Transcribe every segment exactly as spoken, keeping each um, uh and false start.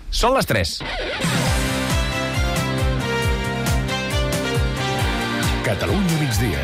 Són les tres. Catalunya migdia.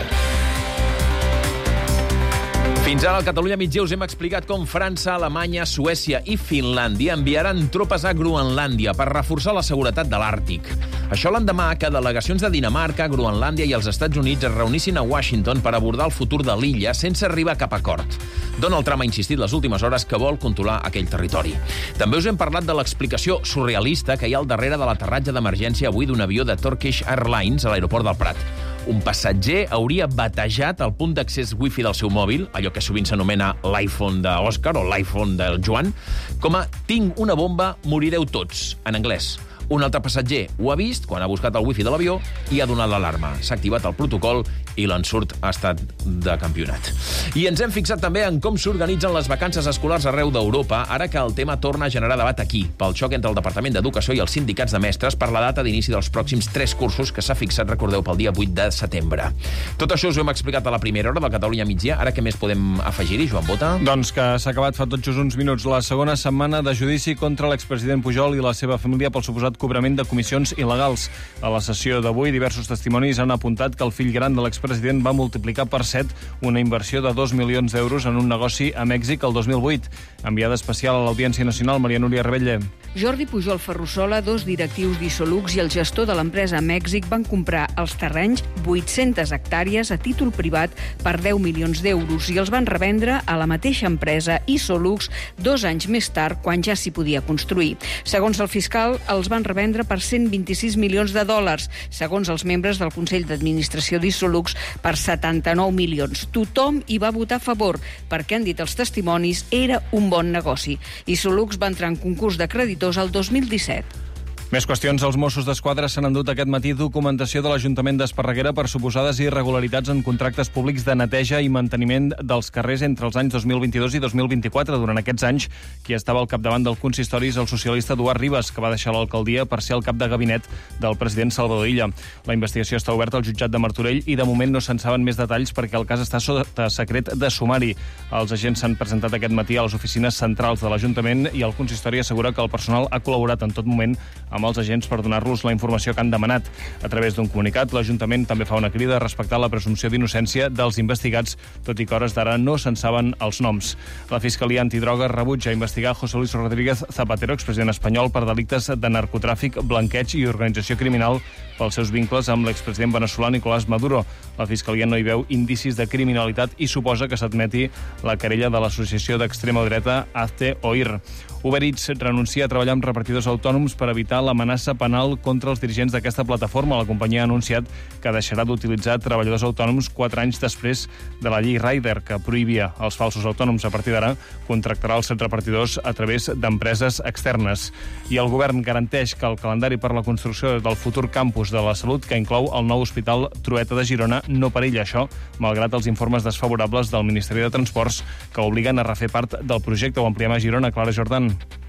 Fins ara al Catalunya migdia us hem explicat com França, Alemanya, Suècia i Finlàndia enviaran tropes a Groenlàndia per reforçar la seguretat de l'Àrtic. Això l'endemà que delegacions de Dinamarca, Groenlàndia i els Estats Units es reunissin a Washington per abordar el futur de l'illa sense arribar a cap acord. Donald Trump ha insistit les últimes hores que vol controlar aquell territori. També us hem parlat de l'explicació surrealista que hi ha al darrere de l'aterratge d'emergència avui d'un avió de Turkish Airlines a l'aeroport del Prat. Un passatger hauria batejat el punt d'accés wifi del seu mòbil, allò que sovint s'anomena l'iPhone d'Òscar o l'iPhone del Joan, com a «tinc una bomba, morireu tots», en anglès. Un altre passatger ho ha vist quan ha buscat el wifi de l'avió i ha donat l'alarma. S'ha activat el protocol i l'ensurt ha estat de campionat. I ens hem fixat també en com s'organitzen les vacances escolars arreu d'Europa, ara que el tema torna a generar debat aquí, pel xoc entre el Departament d'Educació i els sindicats de mestres per la data d'inici dels pròxims tres cursos que s'ha fixat, recordeu, pel dia vuit de setembre. Tot això us ho hem explicat a la primera hora del Catalunya migdia. Ara què més podem afegir-hi, Joan Bota? Doncs que s'ha acabat fa tot just uns minuts la segona setmana de judici contra l'expresident Pujol i la seva família pel suposat cobrament de comissions il·legals. A la sessió d'avui, diversos testimonis han apuntat que el fill gran de l'expresident va multiplicar per set una inversió de dos milions d'euros en un negoci a Mèxic el dos mil vuit. Enviada especial a l'Audiència Nacional, Maria Núria Rebelle. Jordi Pujol Ferrusola, dos directius d'Isolux i el gestor de l'empresa a Mèxic van comprar els terrenys, vuit-centes hectàrees, a títol privat per deu milions d'euros i els van revendre a la mateixa empresa Isolux dos anys més tard, quan ja s'hi podia construir. Segons el fiscal, els van revendre per cent vint-i-sis milions de dòlars, segons els membres del Consell d'Administració d'Isolux, per setanta-nou milions. Tothom hi va votar a favor, perquè, han dit els testimonis, era un bon negoci. Isolux va entrar en concurs de creditors el dos mil disset. Més qüestions. Els Mossos d'Esquadra s'han endut aquest matí documentació de l'Ajuntament d'Esparreguera per suposades irregularitats en contractes públics de neteja i manteniment dels carrers entre els anys dos mil vint-i-dos i dos mil vint-i-quatre. Durant aquests anys, qui estava al capdavant del consistori és el socialista Eduard Ribas, que va deixar l'alcaldia per ser el cap de gabinet del president Salvador Illa. La investigació està oberta al jutjat de Martorell i de moment no se'n saben més detalls perquè el cas està sota secret de sumari. Els agents s'han presentat aquest matí a les oficines centrals de l'Ajuntament i el consistori assegura que el personal ha col·laborat en tot moment amb els agents per donar-los la informació que han demanat. A través d'un comunicat, l'Ajuntament també fa una crida a respectar la presumpció d'innocència dels investigats, tot i que hores d'ara no se'n saben els noms. La Fiscalia Antidroga rebutja investigar José Luis Rodríguez Zapatero, expresident espanyol, per delictes de narcotràfic, blanqueig i organització criminal pels seus vincles amb l'expresident veneçolà Nicolás Maduro. La Fiscalia no hi veu indicis de criminalitat i suposa que s'admeti la querella de l'associació d'extrema dreta Hazte Oír. Uber Eats renuncia a treballar amb repartidors autònoms per evitar l'amenaça penal contra els dirigents d'aquesta plataforma. La companyia ha anunciat que deixarà d'utilitzar treballadors autònoms quatre anys després de la llei Rider, que prohibia els falsos autònoms. A partir d'ara, contractarà els repartidors a través d'empreses externes. I el govern garanteix que el calendari per la construcció del futur campus de la Salut, que inclou el nou hospital Trueta de Girona, no perilla això, malgrat els informes desfavorables del Ministeri de Transports que obliguen a refer part del projecte. Ho ampliem a Girona. Clara Jordan.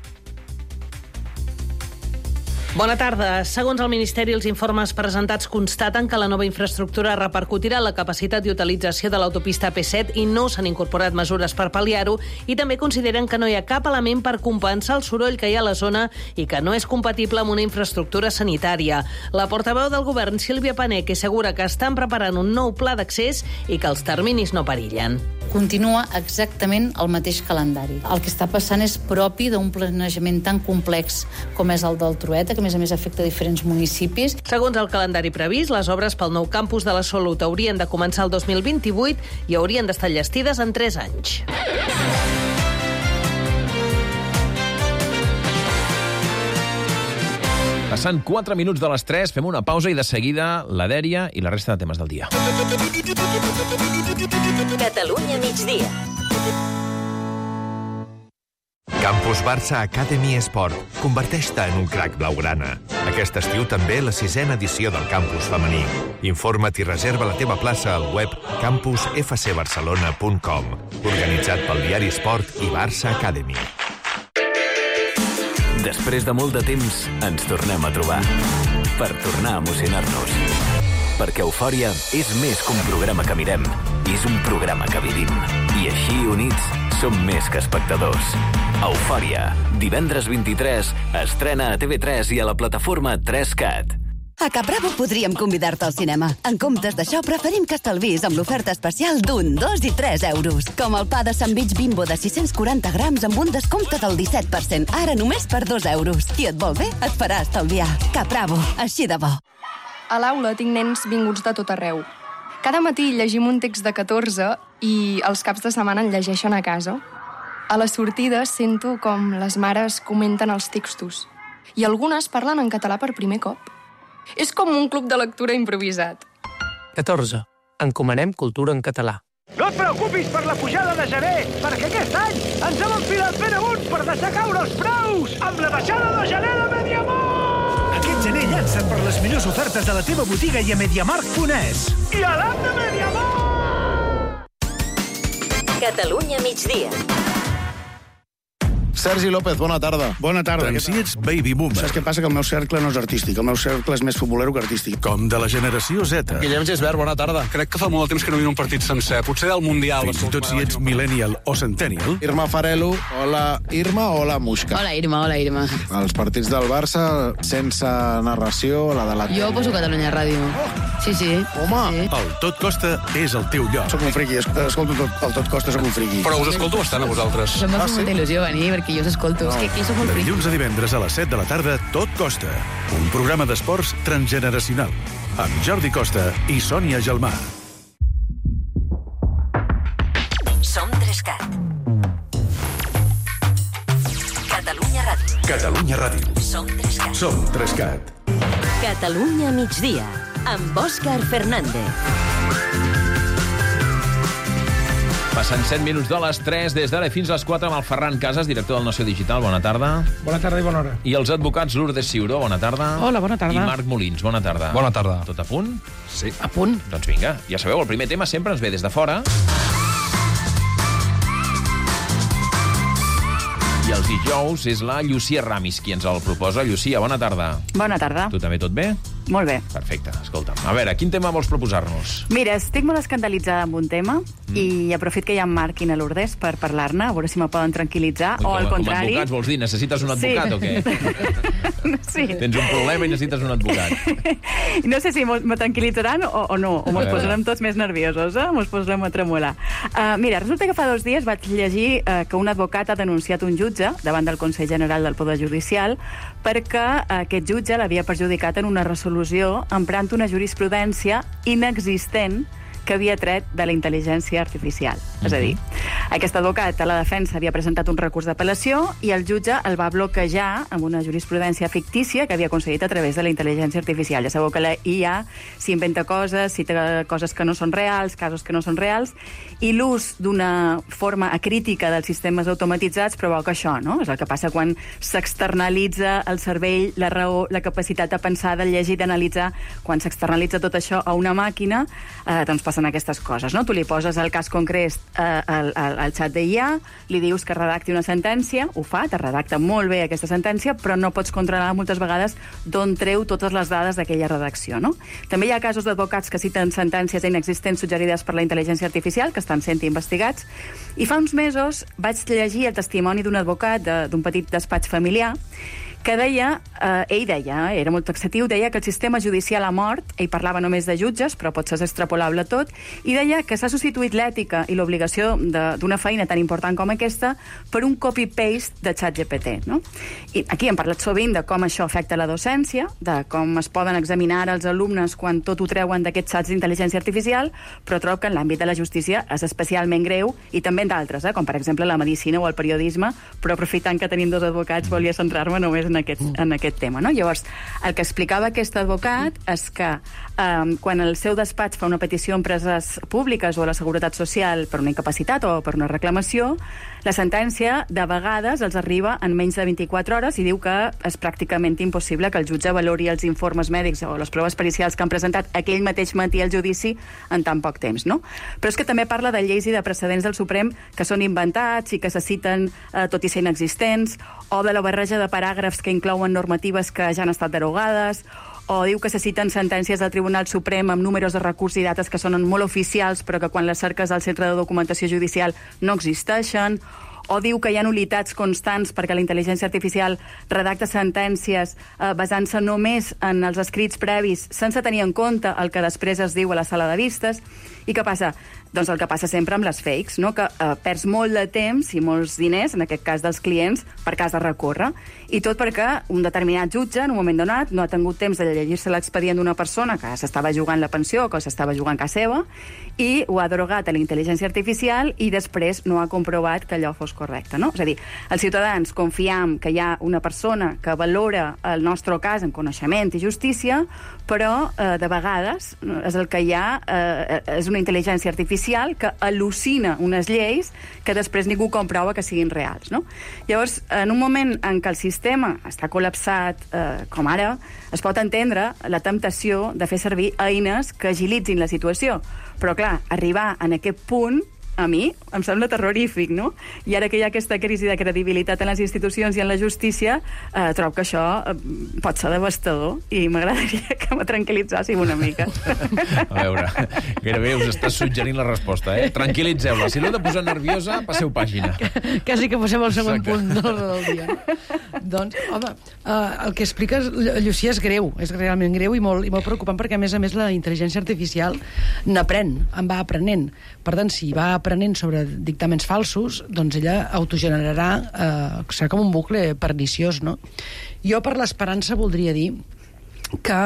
Bona tarda. Segons el Ministeri, els informes presentats constaten que la nova infraestructura repercutirà en la capacitat d'utilització de l'autopista P set i no s'han incorporat mesures per pal·liar-ho, i també consideren que no hi ha cap element per compensar el soroll que hi ha a la zona i que no és compatible amb una infraestructura sanitària. La portaveu del govern, Sílvia Paneque, assegura que estan preparant un nou pla d'accés i que els terminis no perillen. Continua exactament el mateix calendari. El que està passant és propi d'un planejament tan complex com és el del Trueta, que a més a més afecta diferents municipis. Segons el calendari previst, les obres pel nou campus de la Salut haurien de començar el dos mil vint-i-vuit i haurien d'estar llestides en tres anys. Passant quatre minuts de les tres, fem una pausa i de seguida la Dèria i la resta de temes del dia. Catalunya migdia. Campus Barça Academy Esport. Converteix-te en un crac blaugrana. Aquest estiu també la sisena edició del campus femení. Informa't i reserva la teva plaça al web campus f c barcelona punt com. Organitzat pel diari Esport i Barça Academy. Després de molt de temps, ens tornem a trobar. Per tornar a emocionar-nos. Perquè Eufòria és més que un programa que mirem. És un programa que vivim. I així, units, som més que espectadors. Eufòria, divendres vint-i-tres, estrena a T V tres i a la plataforma tres cat. A Capravo podríem convidar-te al cinema. En comptes d'això, preferim que estalvis amb l'oferta especial d'un, dos i tres euros. Com el pa de sandvich Bimbo de sis-cents quaranta grams amb un descompte del disset per cent. Ara només per dos euros. I et vol bé? Et farà estalviar. Capravo, així de bo. A l'aula tinc nens vinguts de tot arreu. Cada matí llegim un text de catorze i els caps de setmana en llegeixen a casa. A les sortides sento com les mares comenten els textos. I algunes parlen en català per primer cop. És com un club de lectura improvisat. catorze. Encomanem cultura en català. No et preocupis per la pujada de gener, perquè aquest any ens hem enfilat ben amunt per deixar caure els preus amb la baixada de gener de Mediamar! Aquest gener llança't per les millors ofertes de la teva botiga i a mediamarkt punt es. I a l'app de Mediamar! Catalunya migdia. Sergi López, bona tarda. Bona tarda. Tant si ets baby boomer. Saps què passa? Que el meu cercle no és artístic. El meu cercle és més futbolero que artístic. Com de la generació Z. Guillem Gisbert, bona tarda. Crec que fa molt de temps que no miro un partit sencer. Potser del Mundial. Fins i tot si ets millennial o centennial. Irma Farelo, hola Irma, hola Muixca. Hola Irma, hola Irma. Els partits del Barça, sense narració, la de la... Jo poso Catalunya Ràdio. Sí, sí. Home! Sí. El Tot Costa és el teu lloc. Soc un friqui, escolto tot, el Tot Costa, soc un friqui. Però us escolto bastant a vosaltres. Em fa Ah, sí? molta il·lusió venir, perquè jo us escolto. És que aquí sóc un De friqui. dilluns a divendres a les set de la tarda, Tot Costa. Un programa d'esports transgeneracional. Amb Jordi Costa i Sònia Gelmà. Som tres cat. Catalunya Ràdio. Catalunya Ràdio. Som tres cat. Som tres cat. Catalunya migdia, amb Òscar Fernández. Passen set minuts de les tres, des d'ara fins a les quatre, amb el Ferran Casas, director del Nació Digital. Bona tarda. Bona tarda i bona hora. I els advocats Lourdes Ciuró, bona tarda. Hola, bona tarda. I Marc Molins, bona tarda. Bona tarda. Tot a punt? Sí. A punt. Doncs vinga, ja sabeu, el primer tema sempre ens ve des de fora. I els dijous és la Llucia Ramis qui ens el proposa. Llucia, bona tarda. Bona tarda. Tu també tot bé? Molt bé. Perfecte, escolta'm. A veure, quin tema vols proposar-nos? Mira, estic molt escandalitzada amb un tema mm. i aprofit que hi ha en Marc i na Lourdes per parlar-ne, a veure si me poden tranquil·litzar, com, o al contrari... Com a advocats vols dir, necessites un advocat sí. o què? Sí. Tens un problema i necessites un advocat. No sé si me tranquil·litzaran o, o no, o mos posarem tots més nerviosos, eh? Mos posarem a tremolar. Uh, mira, resulta que fa dos dies vaig llegir uh, que un advocat ha denunciat un jutge davant del Consell General del Poder Judicial perquè aquest jutge l'havia perjudicat en una resolució emprant una jurisprudència inexistent que havia tret de la intel·ligència artificial. Uh-huh. És a dir, aquest advocat a la defensa havia presentat un recurs d'apel·lació i el jutge el va bloquejar amb una jurisprudència fictícia que havia aconseguit a través de la intel·ligència artificial. Ja sabeu que la I A s'inventa coses, cita coses que no són reals, casos que no són reals, i l'ús d'una forma acrítica dels sistemes automatitzats provoca això, no? És el que passa quan s'externalitza el cervell, la raó, la capacitat de pensar, de llegir, d'analitzar. Quan s'externalitza tot això a una màquina, eh, doncs passen aquestes coses, no? Tu li poses el cas concret eh, al, al, al xat d'I A, li dius que redacti una sentència, ho fa, te redacta molt bé aquesta sentència, però no pots controlar moltes vegades d'on treu totes les dades d'aquella redacció, no? També hi ha casos d'advocats que citen sentències inexistents suggerides per la intel·ligència artificial, que estan sent investigats, i fa uns mesos vaig llegir el testimoni d'un advocat d'un petit despatx familiar que deia, eh, ell deia, era molt taxatiu, deia que el sistema judicial ha mort, ell parlava només de jutges, però pot ser extrapolable a tot, i deia que s'ha substituït l'ètica i l'obligació d'una feina tan important com aquesta per un copy-paste de ChatGPT, no? I aquí hem parlat sovint de com això afecta la docència, de com es poden examinar els alumnes quan tot ho treuen d'aquests xats d'intel·ligència artificial, però trobo que en l'àmbit de la justícia és especialment greu, i també en d'altres, eh, com per exemple la medicina o el periodisme, però aprofitant que tenim dos advocats volia centrar-me només en En aquest, en aquest tema, no? Llavors, el que explicava aquest advocat és que eh, quan el seu despatx fa una petició a empreses públiques o a la Seguretat Social per una incapacitat o per una reclamació, la sentència de vegades els arriba en menys de vint-i-quatre hores i diu que és pràcticament impossible que el jutge valori els informes mèdics o les proves pericials que han presentat aquell mateix matí al judici en tan poc temps, no? Però és que també parla de lleis i de precedents del Suprem que són inventats i que se citen eh, tot i ser inexistents, o de la barreja de paràgrafs que inclouen normatives que ja han estat derogades, o diu que se citen sentències del Tribunal Suprem amb números de recurs i dates que són molt oficials, però que quan les cerques al centre de documentació judicial no existeixen, o diu que hi ha nul·litats constants perquè la intel·ligència artificial redacta sentències eh, basant-se només en els escrits previs sense tenir en compte el que després es diu a la sala de vistes. I què passa? Doncs el que passa sempre amb les fakes, no? Que eh, perds molt de temps i molts diners, en aquest cas dels clients, per cas de recórrer. I tot perquè un determinat jutge, en un moment donat, no ha tingut temps de llegir-se l'expedient d'una persona que s'estava jugant la pensió o que s'estava jugant casa seva, i ho ha derogat a la intel·ligència artificial i després no ha comprovat que allò fos correcte, no? És a dir, els ciutadans confiam que hi ha una persona que valora el nostre cas en coneixement i justícia, però eh, de vegades és el que hi ha eh, és una intel·ligència artificial que al·lucina unes lleis que després ningú comprova que siguin reals, no? Llavors, en un moment en què el sistema està col·lapsat, eh, com ara, es pot entendre la temptació de fer servir eines que agilitzin la situació. Però, clar, arribar en aquest punt, a mi, em sembla terrorífic, no? I ara que hi ha aquesta crisi de credibilitat en les institucions i en la justícia, eh, trobo que això eh, pot ser devastador i m'agradaria que me tranquil·litzàssiu una mica. A veure, gairebé us estàs suggerint la resposta, eh? Tranquil·litzeu-la. Si l'heu de posar nerviosa, passeu pàgina. Quasi que posem el segon Exacte. punt de l'ordre del dia. Doncs, home, uh, el que expliques, Llucia, és greu, és realment greu i molt, i molt preocupant perquè, a més a més, la intel·ligència artificial n'aprèn, en va aprenent. Per tant, si va aprenent sobre dictàmens falsos, doncs ella autogenerarà, eh, serà com un bucle perniciós, no? Jo, per l'esperança, voldria dir que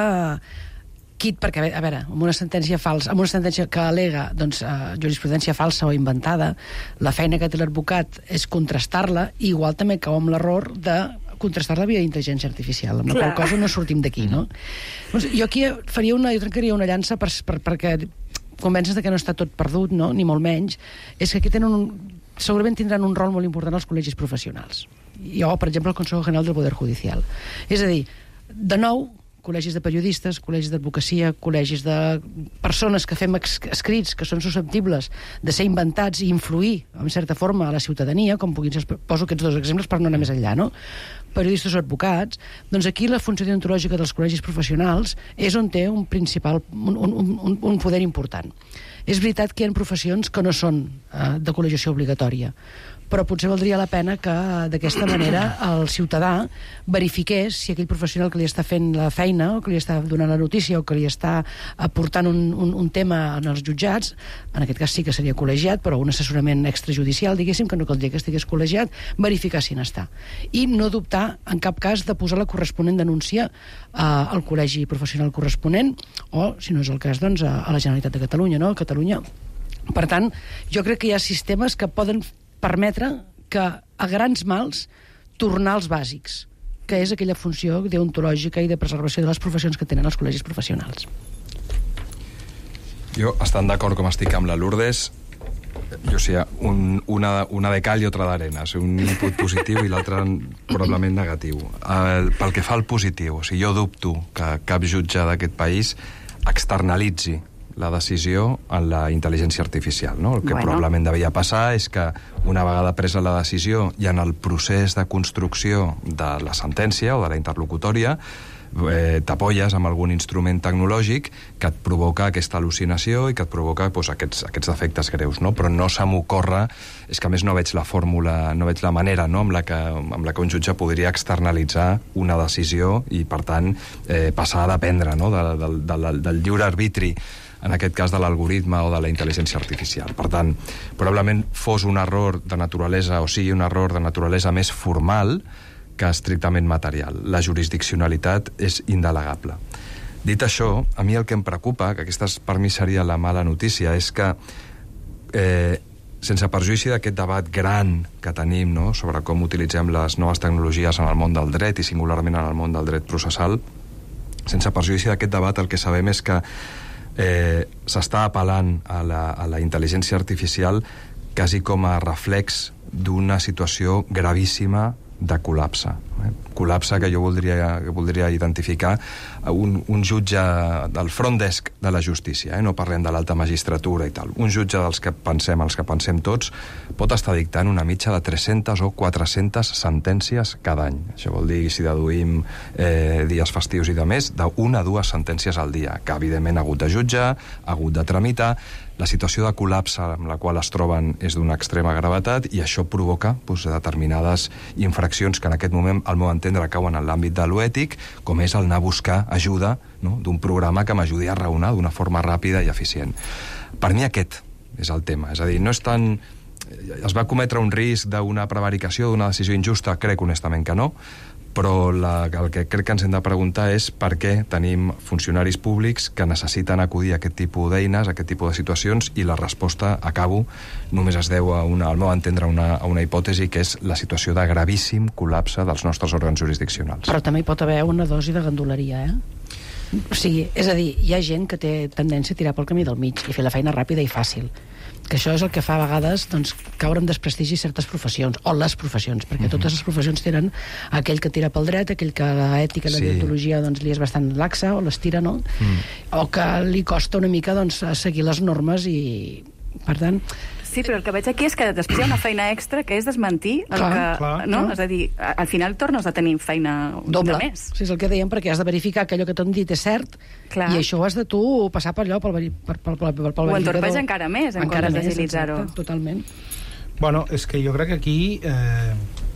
quit, perquè, a veure, amb una sentència falsa, amb una sentència que alega doncs, eh, jurisprudència falsa o inventada, la feina que té l'advocat és contrastar-la, i igual també cau amb l'error de contrastar-la via intel·ligència artificial, amb la qual cosa no sortim d'aquí, no? Doncs jo aquí faria una, jo trencaria una llança per, per, perquè convences de que no està tot perdut, no? Ni molt menys, és que aquí tenen un, segurament tindran un rol molt important els col·legis professionals. Jo, per exemple, el Consejo General del Poder Judicial. És a dir, de nou, col·legis de periodistes, col·legis d'advocacia, col·legis de persones que fem escrits que són susceptibles de ser inventats i influir, en certa forma, a la ciutadania, com puguin ser, poso aquests dos exemples per no anar més enllà, no? Periodistes o advocats, doncs aquí la funció deontològica dels col·legis professionals és on té un principal, un, un, un, un poder important. És veritat que hi ha professions que no són eh, de col·legiació obligatòria, però potser valdria la pena que d'aquesta manera el ciutadà verifiqués si aquell professional que li està fent la feina o que li està donant la notícia o que li està aportant un, un, un tema en els jutjats, en aquest cas sí que seria col·legiat, però un assessorament extrajudicial, diguéssim, que no caldria que estigués col·legiat, verificar si n'està. I no dubtar en cap cas de posar la corresponent denúncia eh, al col·legi professional corresponent o, si no és el cas, doncs a, a la Generalitat de Catalunya, no? A Catalunya. Per tant, jo crec que hi ha sistemes que poden permetre que a grans mals tornar als bàsics, que és aquella funció deontològica i de preservació de les professions que tenen els col·legis professionals. Jo, estant d'acord com estic amb la Lourdes, jo sé, un, una, una de cal i otra d'arena, un input positiu i l'altre probablement negatiu. El, pel que fa al positiu, o sigui, jo dubto que cap jutge d'aquest país externalitzi la decisió en la intel·ligència artificial, no? El que bueno. probablement devia passar és que una vegada presa la decisió i en el procés de construcció de la sentència o de la interlocutòria eh, t'apoyes amb algun instrument tecnològic que et provoca aquesta al·lucinació i que et provoca pues, aquests, aquests defectes greus, no? Però no se m'ocorre, és que a més no veig la fórmula, no veig la manera, no? amb, la que, amb la que un jutge podria externalitzar una decisió i per tant eh, passar a dependre, no? de, de, de, de, del lliure arbitri, en aquest cas de l'algoritme o de la intel·ligència artificial. Per tant, probablement fos un error de naturalesa, o sigui, un error de naturalesa més formal que estrictament material. La jurisdiccionalitat és indelegable. Dit això, a mi el que em preocupa, que aquesta per mi seria la mala notícia, és que, eh, sense perjuïci d'aquest debat gran que tenim, no?, sobre com utilitzem les noves tecnologies en el món del dret i singularment en el món del dret processal, sense perjuïci d'aquest debat el que sabem és que Eh, s'està apel·lant a la, a la intel·ligència artificial quasi com a reflex d'una situació gravíssima de col·lapse. Col·lapse que jo voldria, que voldria identificar un, un jutge del front desk de la justícia, eh? No parlem de l'alta magistratura i tal. Un jutge dels que pensem, els que pensem tots, pot estar dictant una mitja de tres-centes o quatre-centes sentències cada any. Això vol dir, si deduïm eh, dies festius i de més, d'una a dues sentències al dia, que evidentment ha hagut de jutjar, ha hagut de tramitar. La situació de col·lapse amb la qual es troben és d'una extrema gravetat i això provoca doncs, determinades infraccions que en aquest moment, al meu entendre, cauen en l'àmbit de l'ètic, com és el anar a buscar ajuda, no?, d'un programa que m'ajudi a raonar d'una forma ràpida i eficient. Per mi aquest és el tema. És a dir, no és tan... Es va cometre un risc d'una prevaricació, d'una decisió injusta? Crec honestament que no, però la, el que crec que ens hem de preguntar és per què tenim funcionaris públics que necessiten acudir a aquest tipus d'eines, a aquest tipus de situacions, i la resposta, acabo, només es deu a una, al meu entendre, una, a una hipòtesi que és la situació de gravíssim col·lapse dels nostres òrgans jurisdiccionals. Però també hi pot haver una dosi de ganduleria, eh? O sigui, és a dir, hi ha gent que té tendència a tirar pel camí del mig i fer la feina ràpida i fàcil, que això és el que fa a vegades doncs, caure en desprestigi certes professions, o les professions, perquè uh-huh. totes les professions tenen aquell que tira pel dret, aquell que l'ètica i la sí. deontologia doncs, li és bastant laxa, o les tira, no? Mm. O que li costa una mica doncs, seguir les normes i, per tant... Sí, però el que veig aquí és que després hi ha una feina extra que és desmentir el clar, que... Clar, no? clar. És a dir, al final tornes a tenir feina doble. De més. Sí, és el que dèiem, perquè has de verificar que allò que t'han dit és cert, clar. I això ho has de tu passar per allò, pel, per, per, per, per, pel ho entorpeix encara més, en encara comptes d'agilitzar-ho. Totalment. Bueno, és que jo crec que aquí... Eh,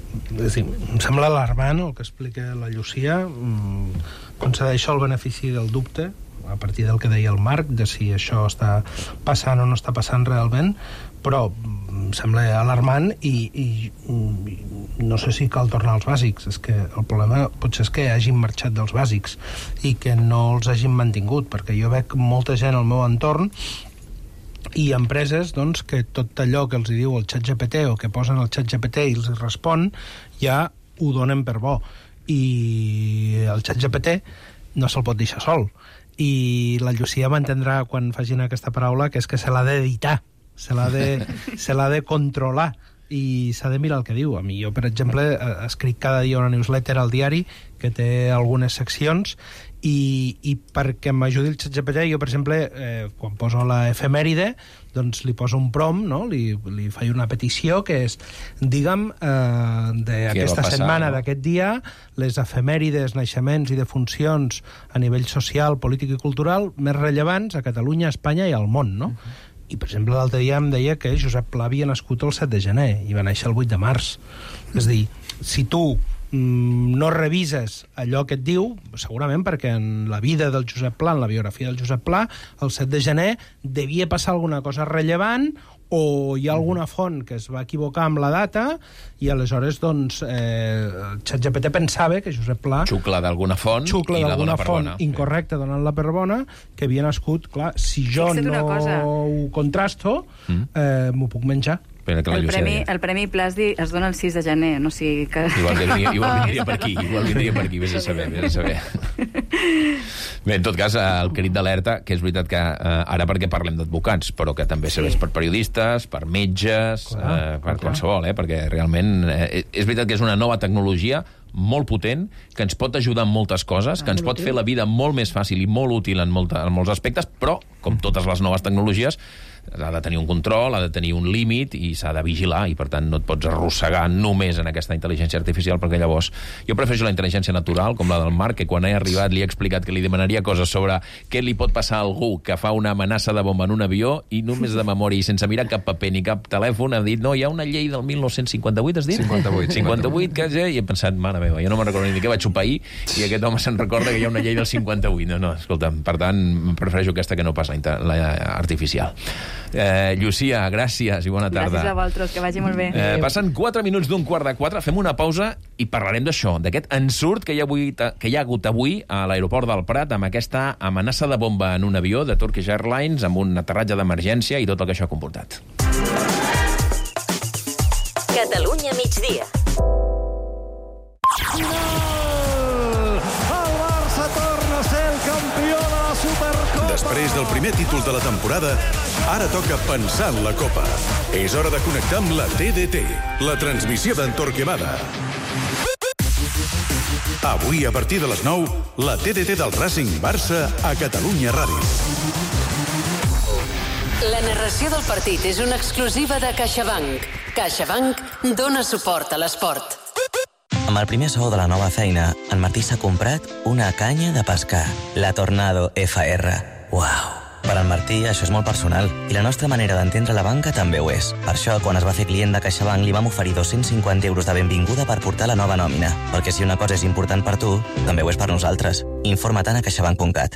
és dir, em sembla alarmant el que explica la Llucia. Mm, concedeixo el benefici del dubte, a partir del que deia el Marc, de si això està passant o no està passant realment, però em sembla alarmant i, i, i no sé si cal tornar als bàsics. És que el problema potser és que hagin marxat dels bàsics i que no els hagin mantingut, perquè jo veig molta gent al meu entorn i empreses doncs, que tot allò que els diu el xat G P T o que posen el xat G P T i els respon ja ho donen per bo, i el xat G P T no se'l pot deixar sol, i la Llucia m'entendrà quan facin aquesta paraula, que és que se l'ha d'editar, se l'ha de, se l'ha de controlar i s'ha de mirar el que diu. A mi, jo, per exemple, escric cada dia una newsletter al diari que té algunes seccions i, i perquè m'ajudi el xat G P T, jo, per exemple, eh, quan poso la efemèride, doncs li poso un prompt, no? li, li faig una petició que és, digue'm, eh, d'aquesta setmana, no? d'aquest dia, les efemèrides, naixements i defuncions a nivell social, polític i cultural més rellevants a Catalunya, a Espanya i al món, no? Uh-huh. I, per exemple, l'altre dia em deia que Josep Pla havia nascut el set de gener i va néixer el vuit de març. És a dir, si tu mm, no revises allò que et diu, segurament perquè en la vida del Josep Pla, en la biografia del Josep Pla, el set de gener devia passar alguna cosa rellevant o hi ha alguna font que es va equivocar amb la data i aleshores doncs eh, el ChatGPT pensava que Josep Pla xucla d'alguna font xucla i la d'alguna dona per font bona. Incorrecta, donant-la per bona, que havia nascut, clar, si jo no ho contrasto mm. eh, m'ho puc menjar. El premi, el Premi Plasdi es dona el sis de gener, no sigui que... Igual vindria, igual vindria per aquí, igual vindria per aquí, vés a saber, vés a saber. Bé, en tot cas, el crit d'alerta, que és veritat que eh, ara perquè parlem d'advocats, però que també serveix sí. per periodistes, per metges, clar, eh, per clar. qualsevol, eh, perquè realment eh, és veritat que és una nova tecnologia molt potent, que ens pot ajudar en moltes coses, que ens pot fer la vida molt més fàcil i molt útil en, molta, en molts aspectes, però, com totes les noves tecnologies, ha de tenir un control, ha de tenir un límit i s'ha de vigilar, i per tant no et pots arrossegar només en aquesta intel·ligència artificial, perquè llavors jo prefereixo la intel·ligència natural, com la del Marc, que quan he arribat li he explicat que li demanaria coses sobre què li pot passar a algú que fa una amenaça de bomba en un avió i només de memòria i sense mirar cap paper ni cap telèfon ha dit, no, hi ha una llei del mil nou-cents cinquanta-vuit, has dit? cinquanta-vuit. cinquanta-vuit, que ja, i he pensat, mare meva, jo no me'n recordo ni què vaig sopar ahir i aquest home se'n recorda que hi ha una llei del cinquanta-vuit. No, no, escolta'm, per tant, prefereixo aquesta que no pas la, la artificial. Eh, Llucia, gràcies i bona tarda. Gràcies a vosaltres, que vagi molt bé. Eh, passen quatre minuts d'un quart de quatre, fem una pausa i parlarem d'això, d'aquest ensurt que hi ha, avui, que hi ha hagut avui a l'aeroport del Prat amb aquesta amenaça de bomba en un avió de Turkish Airlines amb un aterratge d'emergència i tot el que això ha comportat. Catalunya migdia. Després del primer títol de la temporada, ara toca pensar en la Copa. És hora de connectar amb la T D T, la transmissió d'en Torquemada. Avui, a partir de les nou, la T D T del Racing Barça a Catalunya Ràdio. La narració del partit és una exclusiva de CaixaBank. CaixaBank dona suport a l'esport. Amb el primer sou de la nova feina, en Martí s'ha comprat una canya de pescar, la Tornado F R. Uau! Per en Martí això és molt personal i la nostra manera d'entendre la banca també ho és. Per això, quan es va fer client de CaixaBank, li vam oferir dos-cents cinquanta euros de benvinguda per portar la nova nòmina. Perquè si una cosa és important per tu, també ho és per nosaltres. Informa-te'n a caixabank punt cat.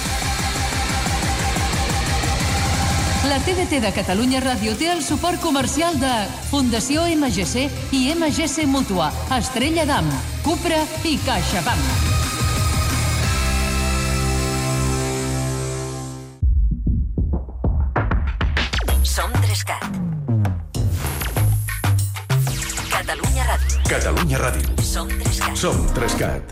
La T D T de Catalunya Ràdio té el suport comercial de Fundació M G C i M G C Mútua, Estrella d'Am, Cupra i CaixaBank. Som Trescat. Catalunya Ràdio. Catalunya Ràdio. Som Trescat. Som Trescat.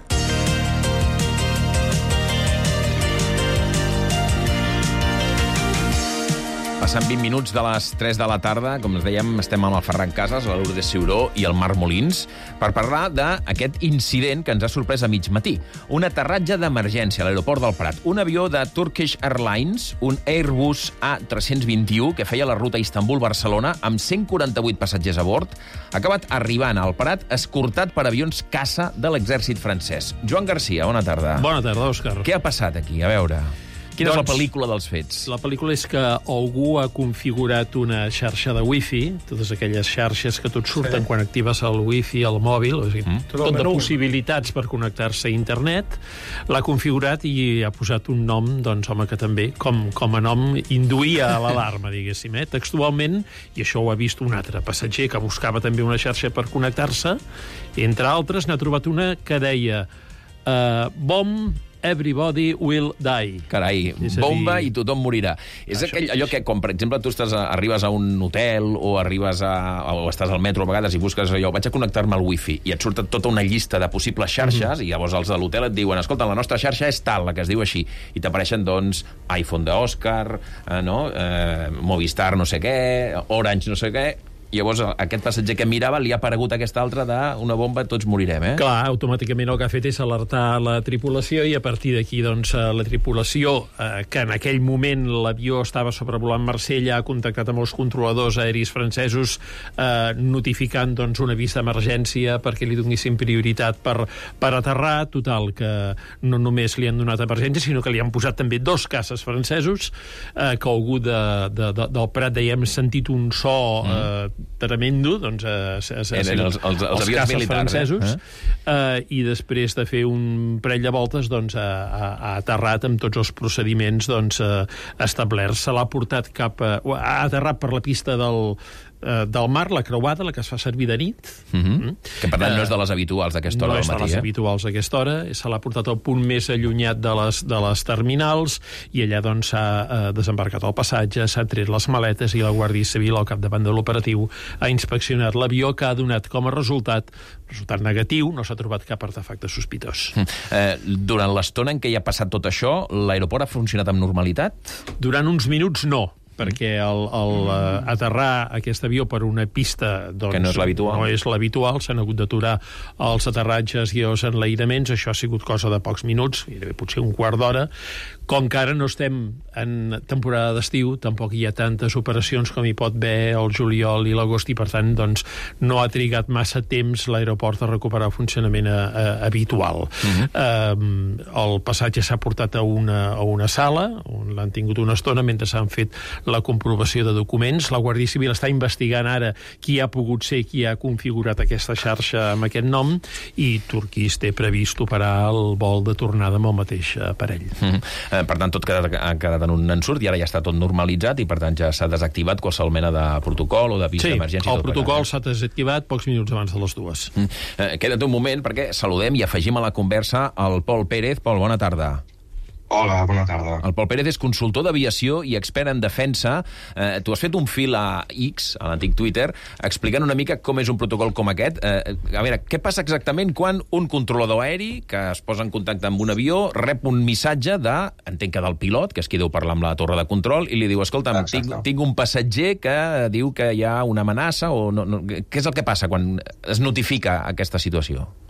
Passant vint minuts de les tres de la tarda, com ens dèiem, estem amb el Ferran Casas, la Lourdes Ciuró i el Marc Molins per parlar d'aquest incident que ens ha sorprès a mig matí. Un aterratge d'emergència a l'aeroport del Prat. Un avió de Turkish Airlines, un Airbus A tres cents vint i u, que feia la ruta Istanbul-Barcelona amb cent quaranta-vuit passatgers a bord, ha acabat arribant al Prat escortat per avions caça de l'exèrcit francès. Joan Garcia, bona tarda. Bona tarda, Òscar. Què ha passat aquí? A veure... Quina doncs, és la pel·lícula dels fets? La pel·lícula és que algú ha configurat una xarxa de wifi, totes aquelles xarxes que tot surten sí. quan actives el wifi al mòbil, o sigui, mm. tot, tot de possibilitats per connectar-se a internet, l'ha configurat i ha posat un nom, doncs, home, que també, com, com a nom, induïa a l'alarma, diguéssim, eh? Textualment, i això ho ha vist un altre passatger que buscava també una xarxa per connectar-se, entre altres, n'ha trobat una que deia uh, bomb Everybody will die. Carai, bomba i tothom morirà. És aquell, allò que, quan, per exemple, tu estàs a, arribes a un hotel o arribes a, o estàs al metro a vegades i busques allò, vaig a connectar-me al wifi, i et surt tota una llista de possibles xarxes, mm-hmm. i llavors els de l'hotel et diuen, escolta, la nostra xarxa és tal, la que es diu així, i t'apareixen, doncs, iPhone d'Òscar, eh, no? eh, Movistar no sé què, Orange no sé què... I llavors aquest passatger que mirava li ha aparegut aquesta altra d'una bomba, tots morirem, eh? Clar, automàticament el que ha fet és alertar la tripulació i a partir d'aquí, doncs, la tripulació, eh, que en aquell moment l'avió estava sobrevolant Marsella, ha contactat amb els controladors aeris francesos eh, notificant, doncs, un avís d'emergència perquè li donessin prioritat per, per aterrar. Total, que no només li han donat emergència, sinó que li han posat també dos caces francesos, eh, que algú de, de, de, del Prat deia, hem sentit un so... Eh, tremendo, doncs eh, els, els, els, els, els avions militars francesos, eh? eh, i després de fer un parell de voltes, doncs, ha, ha aterrat amb tots els procediments, doncs, eh, establerts. Se l'ha portat cap a... ha aterrat per la pista del del mar, la creuada, la que es fa servir de nit. Mm-hmm. Mm? Que per tant no és de les habituals a aquesta hora no del matí. No és de les eh? habituals a aquesta hora. Se l'ha portat al punt més allunyat de les, de les terminals i allà doncs s'ha eh, desembarcat el passatge, s'ha tret les maletes i la Guàrdia Civil, al capdavant de l'operatiu, ha inspeccionat l'avió, que ha donat com a resultat resultat negatiu, no s'ha trobat cap artefacte sospitós. Mm. Eh, durant l'estona en què hi ha passat tot això, l'aeroport ha funcionat amb normalitat? Durant uns minuts no, perquè el, el uh, aterrar aquest avió per una pista, doncs, que no és l'habitual, no és l'habitual, s'han hagut d'aturar els aterratges i els enlairaments, això ha sigut cosa de pocs minuts, potser un quart d'hora. Com que ara no estem en temporada d'estiu, tampoc hi ha tantes operacions com hi pot haver el juliol i l'agost, i per tant, doncs, no ha trigat massa temps l'aeroport a recuperar el funcionament a, a, habitual. Uh-huh. eh, el passatge s'ha portat a una, a una sala, on l'han tingut una estona mentre s'han fet la comprovació de documents. La Guàrdia Civil està investigant ara qui ha pogut ser, qui ha configurat aquesta xarxa amb aquest nom, i Turquís té previst operar el vol de tornada amb el mateix aparell. Mm-hmm. eh, per tant, tot quedat, ha quedat en un ensurt i ara ja està tot normalitzat i per tant ja s'ha desactivat qualsevol mena de protocol o d'avís sí, d'emergència. Sí, el protocol s'ha desactivat pocs minuts abans de les dues. Mm. Eh, queda't un moment perquè saludem i afegim a la conversa el Pol Pérez. Pol, bona tarda. Hola, bona tarda. El Pol Pérez és consultor d'aviació i expert en defensa. Eh, tu has fet un fil a X, a l'antic Twitter, explicant una mica com és un protocol com aquest. Eh, a veure, què passa exactament quan un controlador aeri que es posa en contacte amb un avió rep un missatge de, entenc que del pilot, que és qui deu parlar amb la torre de control, i li diu, escolta'm, tinc, tinc un passatger que diu que hi ha una amenaça, o no, no, què és el que passa quan es notifica aquesta situació?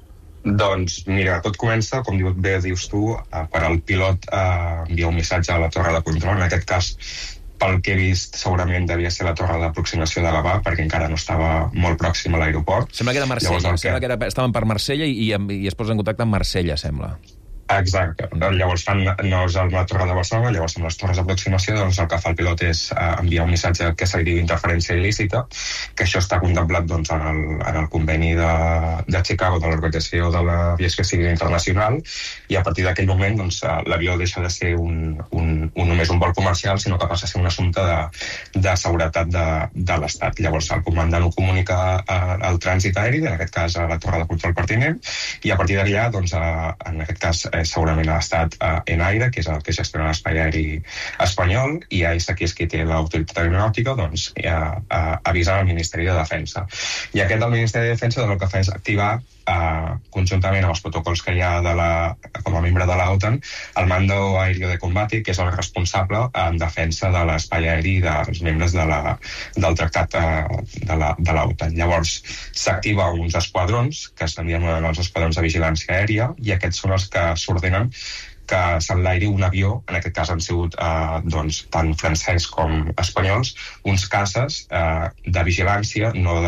Doncs, mira, tot comença, com bé dius tu, per al pilot enviar un missatge a la torre de control. En aquest cas, pel que he vist, segurament devia ser la torre d'aproximació de Gavà, perquè encara no estava molt pròxim a l'aeroport. Sembla que era Marsella, Llavors, sembla que... que era, estaven per Marsella i, i, i es posen en contacte amb Marsella, sembla. Exacte. Llavors fan, no és la torre de Barcelona, llavors amb les torres d'aproximació, doncs el que fa el pilot és uh, enviar un missatge que se li diu interferència il·lícita, que això està contemplat doncs, en, el, en el conveni de, de Chicago de l'Organització de l'Aviació Civil Internacional, i a partir d'aquell moment doncs, l'avió deixa de ser un, un, un, només un vol comercial, sinó que passa a ser un assumpte de, de seguretat de, de l'Estat. Llavors el comandant ho comunica uh, al trànsit aeri, en aquest cas a la torre de control pertinent, i a partir d'allà, doncs, uh, en aquest cas, segurament ha estat uh, ENAIRE, que és el que gestiona l'espai aeri espanyol, i A S, que és qui té l'autoritat aeronàutica, doncs ja, uh, avisant al Ministeri de Defensa. I aquest del Ministeri de Defensa doncs, el que fa és activar uh, conjuntament amb els protocols que hi ha de la, com a membre de l'OTAN, el Mando Aéreo de Combate, que és el responsable en defensa de l'espai aeri dels membres de la, del tractat uh, de l'OTAN. Llavors, s'activa uns esquadrons, que s'envien els esquadrons de vigilància aèria, i aquests són els que s'ordenen que s'enlairi un avió, en aquest cas han sigut eh, doncs, tant francès com espanyols, uns caces eh, de vigilància, no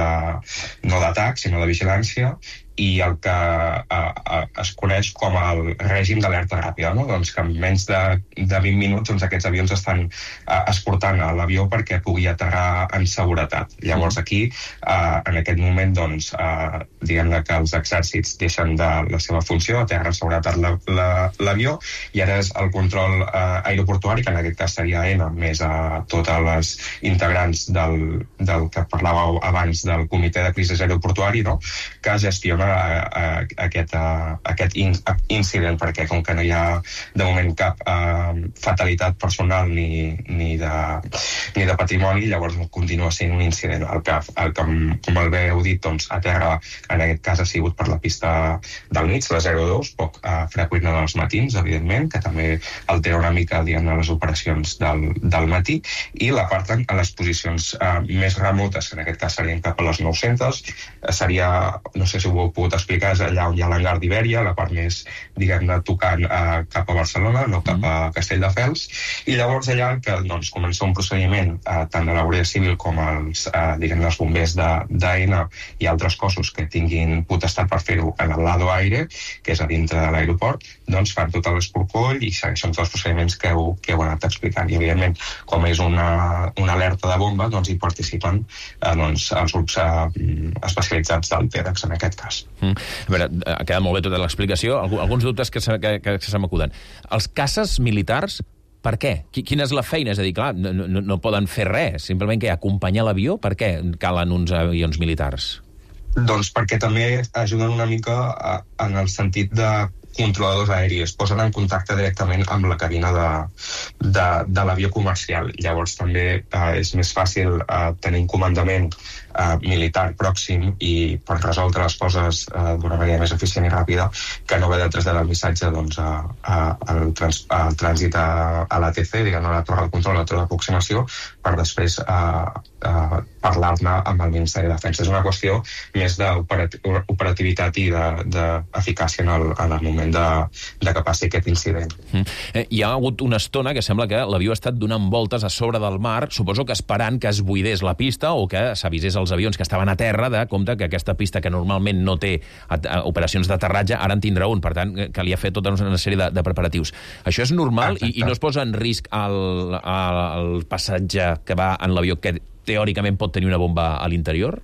d'atac, sinó de vigilància, i el que eh, eh, es coneix com el règim d'alerta ràpida, no? Doncs que en menys de, de vint minuts doncs, aquests avions estan eh, escortant a l'avió perquè pugui aterrar en seguretat. Llavors aquí, eh, en aquest moment, doncs, eh, diguem-ne que els exèrcits deixen de la seva funció, aterra en seguretat l'avió, i ara és el control eh, aeroportuari, que en aquest cas seria A E N A, més a totes les integrants del, del que parlàveu abans del comitè de crisi aeroportuari, no? Que gestiona a, a, aquest, a, aquest in, a, incident, perquè com que no hi ha de moment cap a, fatalitat personal ni, ni, de, ni de patrimoni, llavors continua sent un incident. El que, el que com el bé heu dit, doncs, a terra en aquest cas ha sigut per la pista del mig, la zero dos, poc uh, freqüent en els matins, evidentment, que també altera una mica, diguem, les operacions del, del matí, i la part en, a les posicions uh, més remotes, que en aquest cas serien cap a les nou-centes, uh, seria, no sé si ho heu pogut explicar, és allà on hi ha l'hangar d'Ibèria, la part més, diguem-ne, tocant eh, cap a Barcelona, no cap a Castelldefels, i llavors allà que doncs, comença un procediment eh, tant de la Guàrdia Civil com els, eh, diguem-ne, els bombers d'A E N A i altres cossos que tinguin potestat per fer-ho en el lado aire, que és a dintre de l'aeroport, doncs fan tot l'escorcoll i segueixen tots els procediments que heu, que heu anat explicant. I, evidentment, com és una, una alerta de bomba, doncs hi participen eh, doncs, els grups eh, especialitzats del TEDx, en aquest cas. Mm. A veure, ha quedat molt bé tota l'explicació. Alguns dubtes que se, que, que se m'acuden. Els caces militars, per què? Quina és la feina? És a dir, clar, no, no, no poden fer res, simplement que acompanyar l'avió? Per què calen uns avions militars? Doncs perquè també ajuden una mica a, en el sentit de controladors aèries, posen en contacte directament amb la cabina de, de, de l'avió comercial. Llavors també eh, és més fàcil eh, tenir un comandament eh, militar pròxim i per resoldre les coses eh, d'una manera més eficient i ràpida que no haver de traslladar el missatge doncs, a, a, al, trans, al trànsit a, a l'A T C, diguem, a la torre de control, a la torre d'aproximació, per després eh, eh, parlar-ne amb el Ministeri de Defensa. És una qüestió més d'operativitat i d'eficàcia en, el, en el moment de, de que passi aquest incident. Mm. Eh, hi ha hagut una estona que sembla que l'avió ha estat donant voltes a sobre del mar, suposo que esperant que es buidés la pista o que s'avisés als avions que estaven a terra de compte que aquesta pista que normalment no té operacions d'aterratge ara en tindrà un, per tant calia fer tota una sèrie de, de preparatius. Això és normal i, i no es posa en risc el, el, el passatge que va en l'avió que teòricament pot tenir una bomba a l'interior?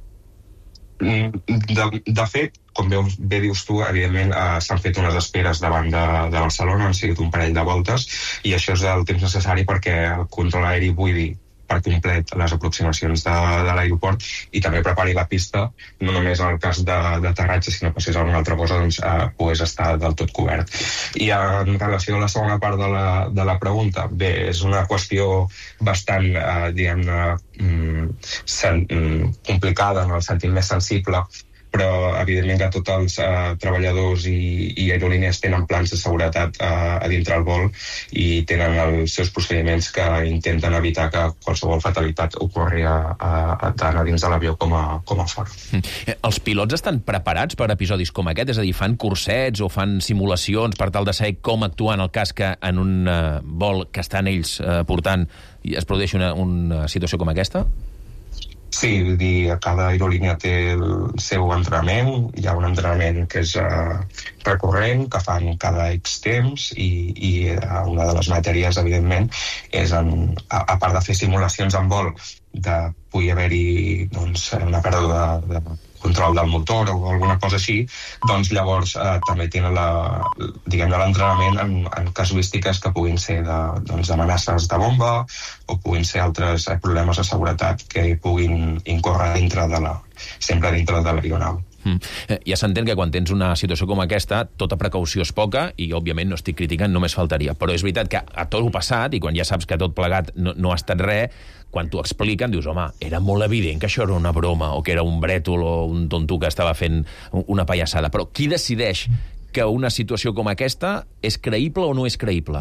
De, de fet, com bé, bé dius tu, evidentment eh, s'han fet unes esperes davant de, de Barcelona, han sigut un parell de voltes, i això és el temps necessari perquè el control aeri buidi per complet les aproximacions de, de l'aeroport i també prepari la pista, no només en el cas d'aterratge, sinó que si és alguna altra cosa doncs, eh, pogués estar del tot cobert. I en relació a la segona part de la, de la pregunta, bé, és una qüestió bastant, eh, diguem-ne, mm, sen, mm, complicada en el sentit més sensible, però evidentment que tots els uh, treballadors i, i aerolínies tenen plans de seguretat uh, a dintre el vol i tenen els seus procediments que intenten evitar que qualsevol fatalitat ocorri a, a, tant a dins de l'avió com a, com a fora. Mm. Els pilots estan preparats per episodis com aquest? És a dir, fan cursets o fan simulacions per tal de saber com actuar en el cas que en un uh, vol que estan ells uh, portant i es produeixi una, una situació com aquesta? Sí, vull dir, cada aerolínia té el seu entrenament, hi ha un entrenament que és uh, recurrent, que fan cada X temps, i, i uh, una de les matèries, evidentment, és, en, a, a part de fer simulacions en vol, de pugui haver-hi doncs, una pèrdua de, de control del motor o alguna cosa així, doncs llavors eh, també tenen la, diguem-ne, l'entrenament en, en casuístiques que puguin ser de, doncs, amenaces de bomba o puguin ser altres eh, problemes de seguretat que puguin incórrer dintre de la, sempre dintre de l'aeronau. Mm. Ja s'entén que quan tens una situació com aquesta, tota precaució és poca i, òbviament, no estic criticant, només faltaria. Però és veritat que a tot ho passat, i quan ja saps que tot plegat no, no ha estat res, quan t'ho expliquen, dius, home, era molt evident que això era una broma o que era un brètol o un tonto que estava fent una pallassada. Però qui decideix que una situació com aquesta és creïble o no és creïble?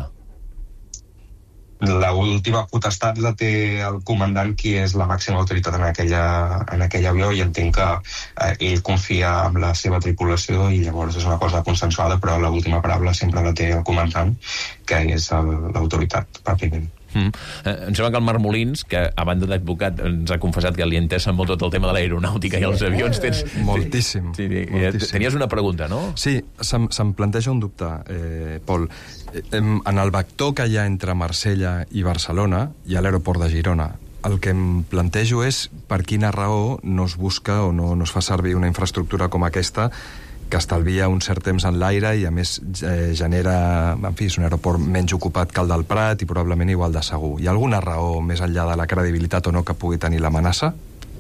L'última potestat la té el comandant, qui és la màxima autoritat en, aquella, en aquell avió, i entenc que eh, ell confia en la seva tripulació i llavors és una cosa consensuada, però l'última paraula sempre la té el comandant, que és l'autoritat pròpiament. Mm. Eh, em sembla que el Marc Molins, que a banda d'advocat ens ha confessat que li interessa molt tot el tema de l'aeronàutica i els avions, tens... Moltíssim. Sí, sí, moltíssim. Tenies una pregunta, no? Sí, se'm, se'm planteja un dubte, eh, Pol. Eh, en el vector que hi ha entre Marsella i Barcelona, hi ha l'aeroport de Girona. El que em plantejo és per quina raó no es busca o no, no es fa servir una infraestructura com aquesta que estalvia un cert temps en l'aire i, a més, eh, genera... En fi, és un aeroport menys ocupat que el del Prat i probablement igual de segur. Hi ha alguna raó més enllà de la credibilitat o no que pugui tenir l'amenaça?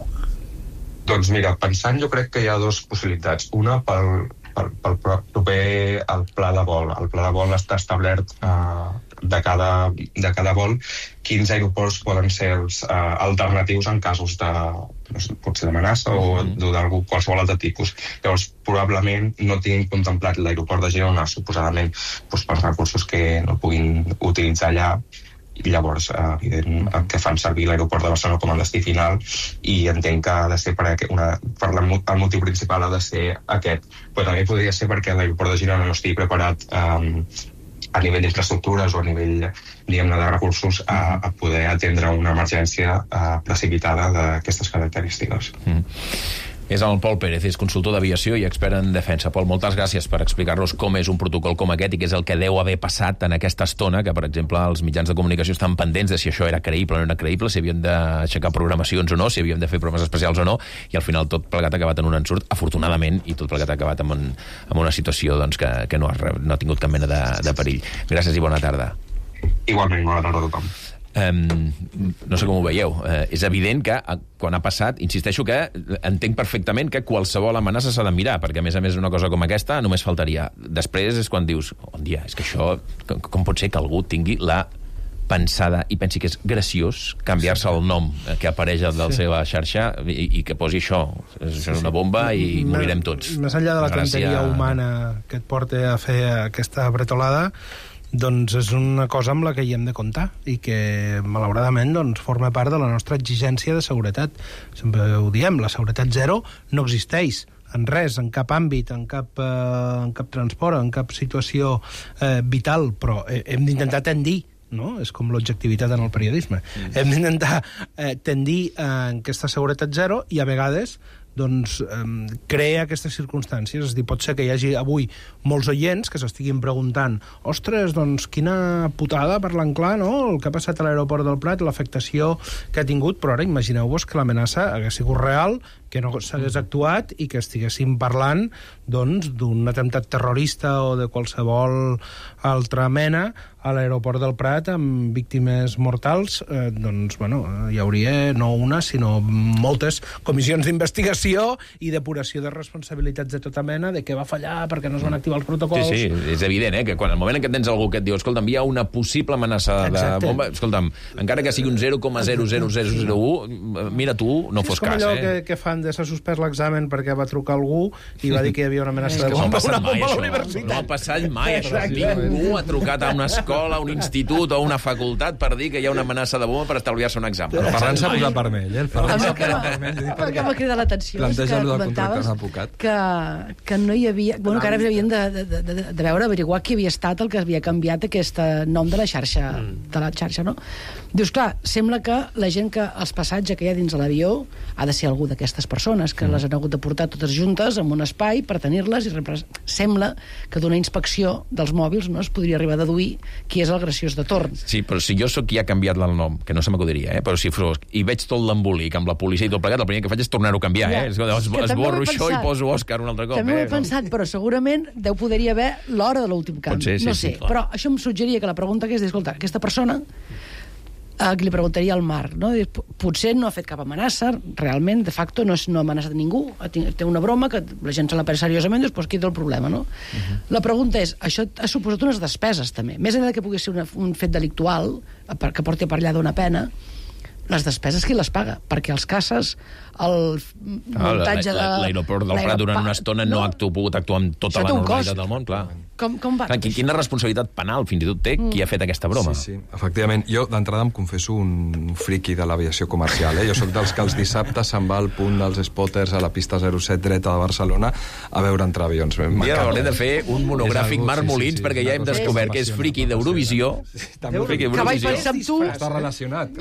Doncs mira, pensant, jo crec que hi ha dues possibilitats. Una, pel, pel, pel proper al pla de vol. El pla de vol està establert eh, de, cada, de cada vol quins aeroports poden ser els eh, alternatius en casos de, no sé, pot ser d'amenaça o d'algú, qualsevol altre tipus. Llavors, probablement no tinguin contemplat l'aeroport de Girona, suposadament doncs, per recursos que no puguin utilitzar allà, i llavors, eh, evident, que fan servir l'aeroport de Barcelona com a destí final, i entenc que ha de ser per, una, per la, el motiu principal ha de ser aquest. Però també podria ser perquè l'aeroport de Girona no estigui preparat eh, a nivell d'infraestructures o a nivell, diguem-ne, de recursos a, a poder atendre una emergència uh, precipitada d'aquestes característiques. Mm. És el Pol Pérez, és consultor d'aviació i expert en defensa. Pol, moltes gràcies per explicar-nos com és un protocol com aquest i què és el que deu haver passat en aquesta estona, que, per exemple, els mitjans de comunicació estan pendents de si això era creïble o no era creïble, si havien d'aixecar programacions o no, si havíem de fer programes especials o no, i al final tot plegat ha acabat en un ensurt, afortunadament, i tot plegat ha acabat en, un, en una situació doncs, que, que no, ha, no ha tingut cap mena de, de perill. Gràcies i bona tarda. Igualment, bona tarda a tothom. Um, no sé com ho veieu. Uh, és evident que uh, quan ha passat, insisteixo que entenc perfectament que qualsevol amenaça s'ha de mirar, perquè a més a més una cosa com aquesta només faltaria. Després és quan dius, oh, dia, és que això, com, com pot ser que algú tingui la pensada i pensi que és graciós canviar-se el nom que apareix del sí. seva xarxa i, i que posi això, això és una bomba i morirem tots. Més enllà de la tonteria humana que et porta a fer aquesta bretolada, doncs és una cosa amb la que hi hem de comptar i que, malauradament, doncs, forma part de la nostra exigència de seguretat. Sempre ho diem, la seguretat zero no existeix en res, en cap àmbit, en cap, eh, en cap transport, en cap situació eh, vital, però hem d'intentar tendir, no? És com l'objectivitat en el periodisme. Mm. Hem d'intentar eh, tendir a aquesta seguretat zero i, a vegades, doncs, eh, crea aquestes circumstàncies. És a dir, pot ser que hi hagi avui molts oients que s'estiguin preguntant, ostres, doncs, quina putada, parlant clar, no?, el que ha passat a l'aeroport del Prat, l'afectació que ha tingut, però ara imagineu-vos que l'amenaça hagués sigut real, que no s'hagués actuat i que estiguéssim parlant doncs, d'un atemptat terrorista o de qualsevol altra mena a l'aeroport del Prat amb víctimes mortals, eh, doncs, bueno, hi hauria no una, sinó moltes comissions d'investigació i depuració de responsabilitats de tota mena, de què va fallar, perquè no es van activar els protocols... Sí, sí, és evident, eh, que quan el moment en què tens algú que et diu, escolta'm, hi ha una possible amenaça de Exacte. bomba, escolta'm, encara que sigui un zero coma zero zero zero zero u, mira tu, no fos és com cas, allò eh? que, que fan de s'ha suspès l'examen perquè va trucar algú i va dir que hi havia una amenaça de No ha bomba, passat una mai, bomba a la això. universitat. No ha passat mai, això. Exacte. Ningú ha trucat a una escola, a un institut o a una facultat per dir que hi ha una amenaça de bomba per estalviar-se un examen. Però Ferran s'ha Mai. posat vermell, eh? El Ferran s'ha posat vermell. El que m'ha cridat l'atenció és que Planteja-lo del comentaves contracte d'advocat. que, que no hi havia... Bueno, que ara havien de, de, de, de veure, averiguar qui havia estat el que havia canviat aquest nom de la xarxa, de la xarxa, no? Dius, clar, sembla que la gent que els passatge que hi ha dins de l'avió ha de ser algú d'aquestes persones, que les han hagut de portar totes juntes en un espai per tenir-les i repres... Sembla que d'una inspecció dels mòbils no es podria arribar a deduir qui és el graciós de torn. Sí, però si jo sóc qui ha canviat el nom, que no se m'acudiria, eh? Però si fos, i veig tot l'embolic amb la policia i tot plegat, el primer que faig és tornar-ho a canviar, Ja. eh? Es, es, Que també esborro ho he això i pensat. poso Òscar un altre cop, També ho eh? he pensat, però segurament deu poder-hi haver l'hora de l'últim canvi. Pot ser, sí, no sí, sé, clar. però això em suggeria que la pregunta que és, escolta, aquesta persona, a qui li preguntaria al Marc, no? Dius, potser no ha fet cap amenaça, realment, de facto, no, és, no ha amenaçat ningú, té una broma que la gent se la pren seriosament, doncs, doncs aquí té el problema, no? Uh-huh. La pregunta és, això ha suposat unes despeses, també. Més enllà que pugui ser una, un fet delictual, que porti aparellada una pena, les despeses qui les paga? Perquè els caces, el muntatge de... L'aeroport del Prat durant una estona no ha pogut actuar amb tota la normalitat del món, clar. Com, com va? Clar, quina responsabilitat penal fins i tot té qui ha fet aquesta broma? Sí, sí, efectivament. Jo, d'entrada, em confesso un friki de l'aviació comercial. Eh? Jo sóc dels que els dissabtes se'n va al punt dels spotters a la pista zero set dreta de Barcelona a veure entre avions. Ja haurem de fer un monogràfic Marc Molins, perquè ja hem descobert que és friki d'Eurovisió. Que vaig pensar amb tu... Està relacionat.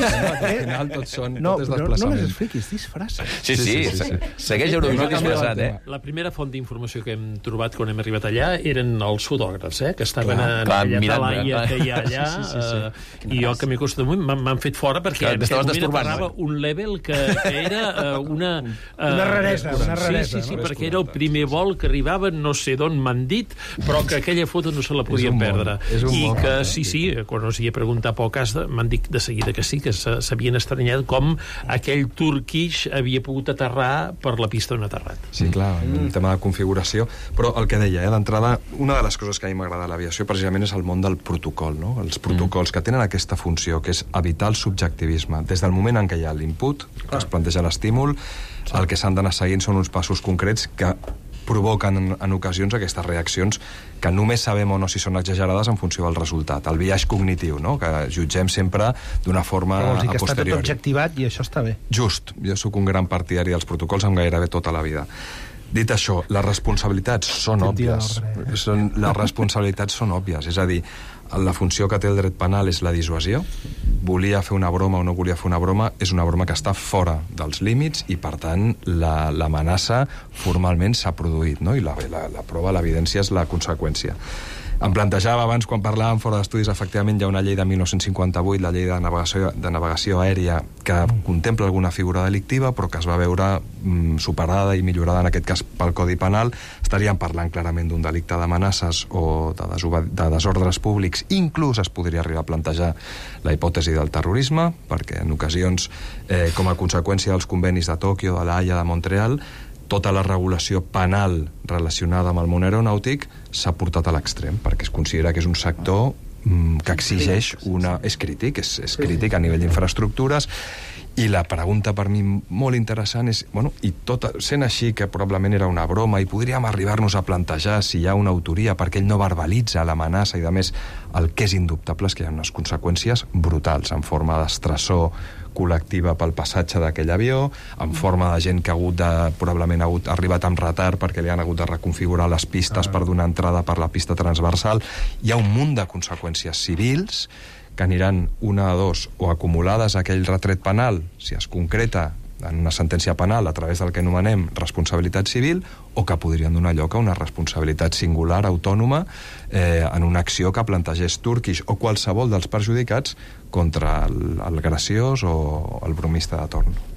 Al final tot són... No, tot és no, desplaçament. només és friqui, és disfressa. Sí, sí, sí, sí. Segueix Eurovisió disfressat, eh? La primera font d'informació que hem trobat quan hem arribat allà eren els fotògrafs, eh? Que estaven Clar, en clar, aquella mirant, talaia clar. que hi ha allà, Sí, sí, sí, sí. eh, i jo, que m'he costat molt, m'han m'han fet fora perquè Clar, en aquell t'estaves moment destorbant, aterrava no? un level que, que era eh, una... Eh, Una raresa, una raresa, Sí, sí, sí, no? perquè era el primer vol que arribava, no sé d'on m'han dit, però que aquella foto no se la podien un món, perdre. és un I món, que, eh? sí, sí, quan els hi he preguntat pel cas, de- m'han dit de seguida que sí, que se- s'havien estranyat com aquell Turkish havia pogut aterrar per la pista on ha aterrat. Sí, clar, un tema de configuració. Però el que deia, eh, d'entrada, una de les coses que a mi m'agrada de l'aviació precisament és el món del protocol, no? Els protocols que tenen aquesta funció, que és evitar el subjectivisme. Des del moment en què hi ha l'input, que es planteja l'estímul, el que s'han d'anar seguint són uns passos concrets que provoquen en, en ocasions aquestes reaccions que només sabem o no si són exagerades en funció del resultat. El biaix cognitiu, no? Que jutgem sempre d'una forma Però vols dir a que està tot posteriori. objectivat i això està bé. Just, jo sóc un gran partidari dels protocols amb gairebé tota la vida. Dit això, les responsabilitats són òbvies. Són, les responsabilitats són òbvies, és a dir, la funció que té el dret penal és la dissuasió. Volia fer una broma o no volia fer una broma, és una broma que està fora dels límits i, per tant, la- l'amenaça formalment s'ha produït, no? I la, la, la prova, l'evidència és la conseqüència. Em plantejava abans, quan parlàvem fora d'estudis, efectivament hi ha una llei de mil nou-cents cinquanta-vuit, la llei de navegació, de navegació aèria, que contempla alguna figura delictiva, però que es va veure mm, superada i millorada, en aquest cas, pel Codi Penal. Estaríem parlant clarament d'un delicte d'amenaces o de, desobe- de desordres públics. Inclús es podria arribar a plantejar la hipòtesi del terrorisme, perquè en ocasions, eh, com a conseqüència dels convenis de Tòquio, de l'Haia, de Montreal, tota la regulació penal relacionada amb el món aeronàutic s'ha portat a l'extrem, perquè es considera que és un sector mm, que exigeix una... És crític, és, és crític a nivell d'infraestructures, i la pregunta per mi molt interessant és, bueno, i tot sent així que probablement era una broma i podríem arribar-nos a plantejar si hi ha una autoria perquè ell no verbalitza l'amenaça i, a més, el que és indubtable és que hi ha unes conseqüències brutals en forma d'estressor col·lectiva pel passatge d'aquell avió, en forma de gent que ha hagut de, probablement ha, hagut, ha arribat amb retard perquè li han hagut de reconfigurar les pistes per donar entrada per la pista transversal. Hi ha un munt de conseqüències civils que aniran una a dos o acumulades a aquell retret penal, si es concreta en una sentència penal a través del que anomenem responsabilitat civil, o que podrien donar lloc a una responsabilitat singular, autònoma, eh, en una acció que plantegés Turkish o qualsevol dels perjudicats contra el, el graciós o el bromista de torn.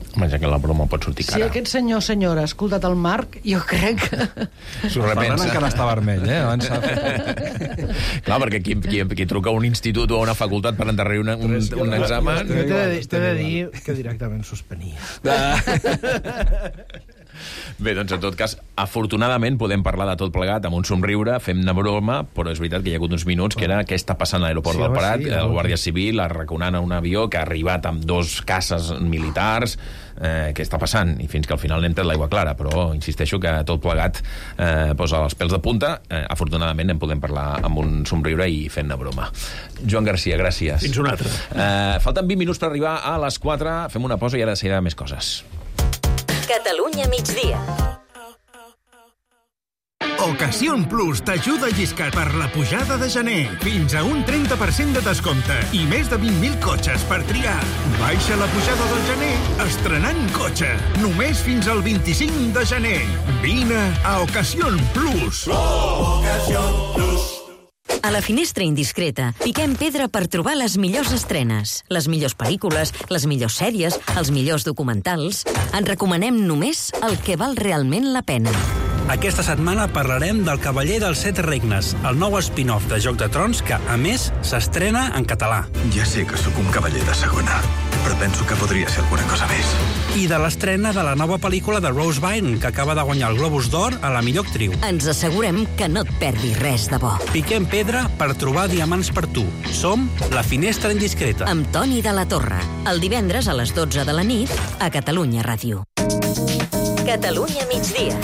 Home, ja que la broma pot sortir cara. Si aquest senyor o senyora ha escoltat el Marc, jo crec que... S'ho repensa. encara està vermell, eh? Abans Clar, perquè qui, qui, qui truca a un institut o a una facultat per endarrerir un, un, un examen... T'he de, t'he de dir que directament suspenia. Bé, doncs en tot cas, afortunadament podem parlar de tot plegat amb un somriure, fem-ne broma, però és veritat que hi ha hagut uns minuts que era què està passant a l'aeroport Sí, del home, Prat, sí, el home. Guàrdia Civil arraconant a un avió que ha arribat amb dos caces militars, eh, què està passant? I fins que al final n'hem tret l'aigua clara, però insisteixo que tot plegat eh, posa els pèls de punta. Eh, afortunadament en podem parlar amb un somriure i fent-ne broma. Joan Garcia, gràcies. Fins una altra. Eh, falten vint minuts per arribar a les quatre, fem una pausa i ara seguirà més coses. Catalunya migdia. Ocasión Plus t'ajuda a lliscar per la pujada de gener. Fins a un trenta per cent de descompte i més de vint mil cotxes per triar. Baixa la pujada del gener estrenant cotxe. Només fins al vint-i-cinc de gener. Vine a Ocasión Plus. Ocasión Plus. A la Finestra Indiscreta piquem pedra per trobar les millors estrenes, les millors pel·lícules, les millors sèries, els millors documentals. En recomanem només el que val realment la pena. Aquesta setmana parlarem del Cavaller dels Set Regnes, el nou spin-off de Joc de Trons que, a més, s'estrena en català. Ja sé que sóc un cavaller de segona, però penso que podria ser alguna cosa més. I de l'estrena de la nova pel·lícula de Rose Byrne, que acaba de guanyar el Globus d'Or a la millor actriu. Ens assegurem que no et perdis res de bo. Piquem pedra per trobar diamants per tu. Som La Finestra Indiscreta. Amb Toni de la Torre, el divendres a les dotze de la nit a Catalunya Ràdio. Catalunya migdia.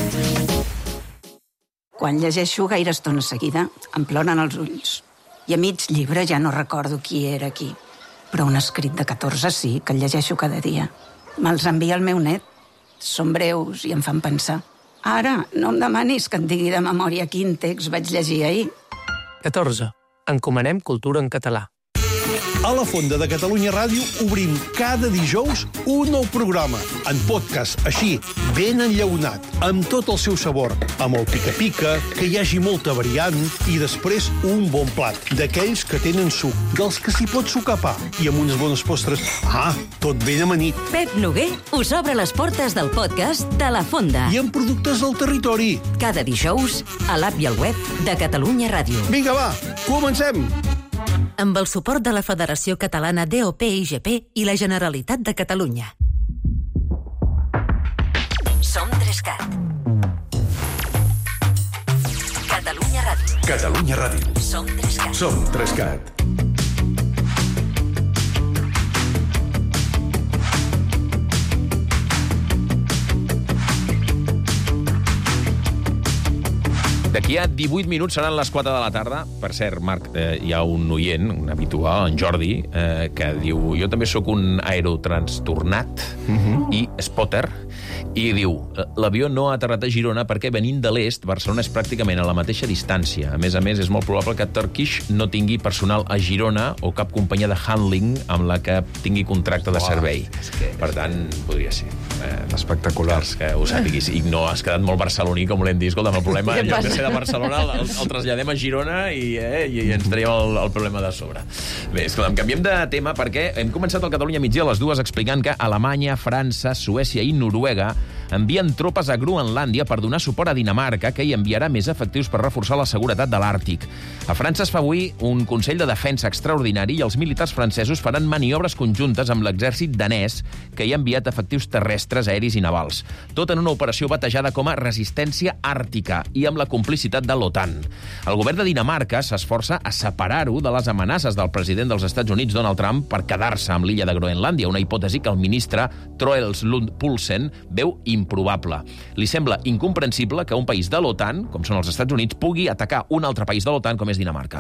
Quan llegeixo gaire estona seguida, em ploren els ulls. I a mig llibre ja no recordo qui era qui. Però un escrit de catorze sí, que el llegeixo cada dia. Me'ls envia el meu net. Són breus i em fan pensar. Ara, no em demanis que et digui de memòria quin text vaig llegir ahir. catorze. Encomanem cultura en català. A la Fonda de Catalunya Ràdio obrim cada dijous un nou programa, en podcast, així, ben enllaunat, amb tot el seu sabor, amb el pica-pica, que hi hagi molta variant, i després un bon plat, d'aquells que tenen suc, dels que s'hi pot sucar pa, i amb unes bones postres. Ah, tot ben amanit. Pep Noguer us obre les portes del podcast de La Fonda. I amb productes del territori. Cada dijous, a l'app i al web de Catalunya Ràdio. Vinga, va, comencem! Amb el suport de la Federació Catalana D O P I G P i la Generalitat de Catalunya. Som Trescat. Catalunya Ràdio. Catalunya Ràdio. Som Trescat. Som Trescat. D'aquí a divuit minuts seran les quatre de la tarda. Per cert, Marc, eh, hi ha un oient, un habitual, en Jordi, eh, que diu: jo també sóc un aerotranstornat uh-huh. i spotter, i diu: l'avió no ha aterrat a Girona perquè venint de l'est, Barcelona és pràcticament a la mateixa distància. A més a més, és molt probable que Turkish no tingui personal a Girona o cap companyia de handling amb la que tingui contracte de servei. Que... Per tant, podria ser. Eh, Espectaculars, que ho sàpiguis. I no has quedat molt barceloní, com volem dir. Escolta'm, el problema, en lloc de ser de Barcelona, el, el traslladem a Girona i, eh, i ens traiem el, el problema de sobre. Bé, escolta'm, canviem de tema perquè hem començat el Catalunya migdia a les dues explicant que Alemanya, França, Suècia i Noruega envien tropes a Groenlàndia per donar suport a Dinamarca, que hi enviarà més efectius per reforçar la seguretat de l'Àrtic. A França es fa avui un Consell de Defensa extraordinari i els militars francesos faran maniobres conjuntes amb l'exèrcit danès, que hi ha enviat efectius terrestres, aeris i navals. Tot en una operació batejada com a Resistència Àrtica i amb la complicitat de l'OTAN. El govern de Dinamarca s'esforça a separar-ho de les amenaces del president dels Estats Units, Donald Trump, per quedar-se amb l'illa de Groenlàndia, una hipòtesi que el ministre Troels Lund Poulsen veu improbable. Li sembla incomprensible que un país de l'OTAN, com són els Estats Units, pugui atacar un altre país de l'OTAN com és Dinamarca.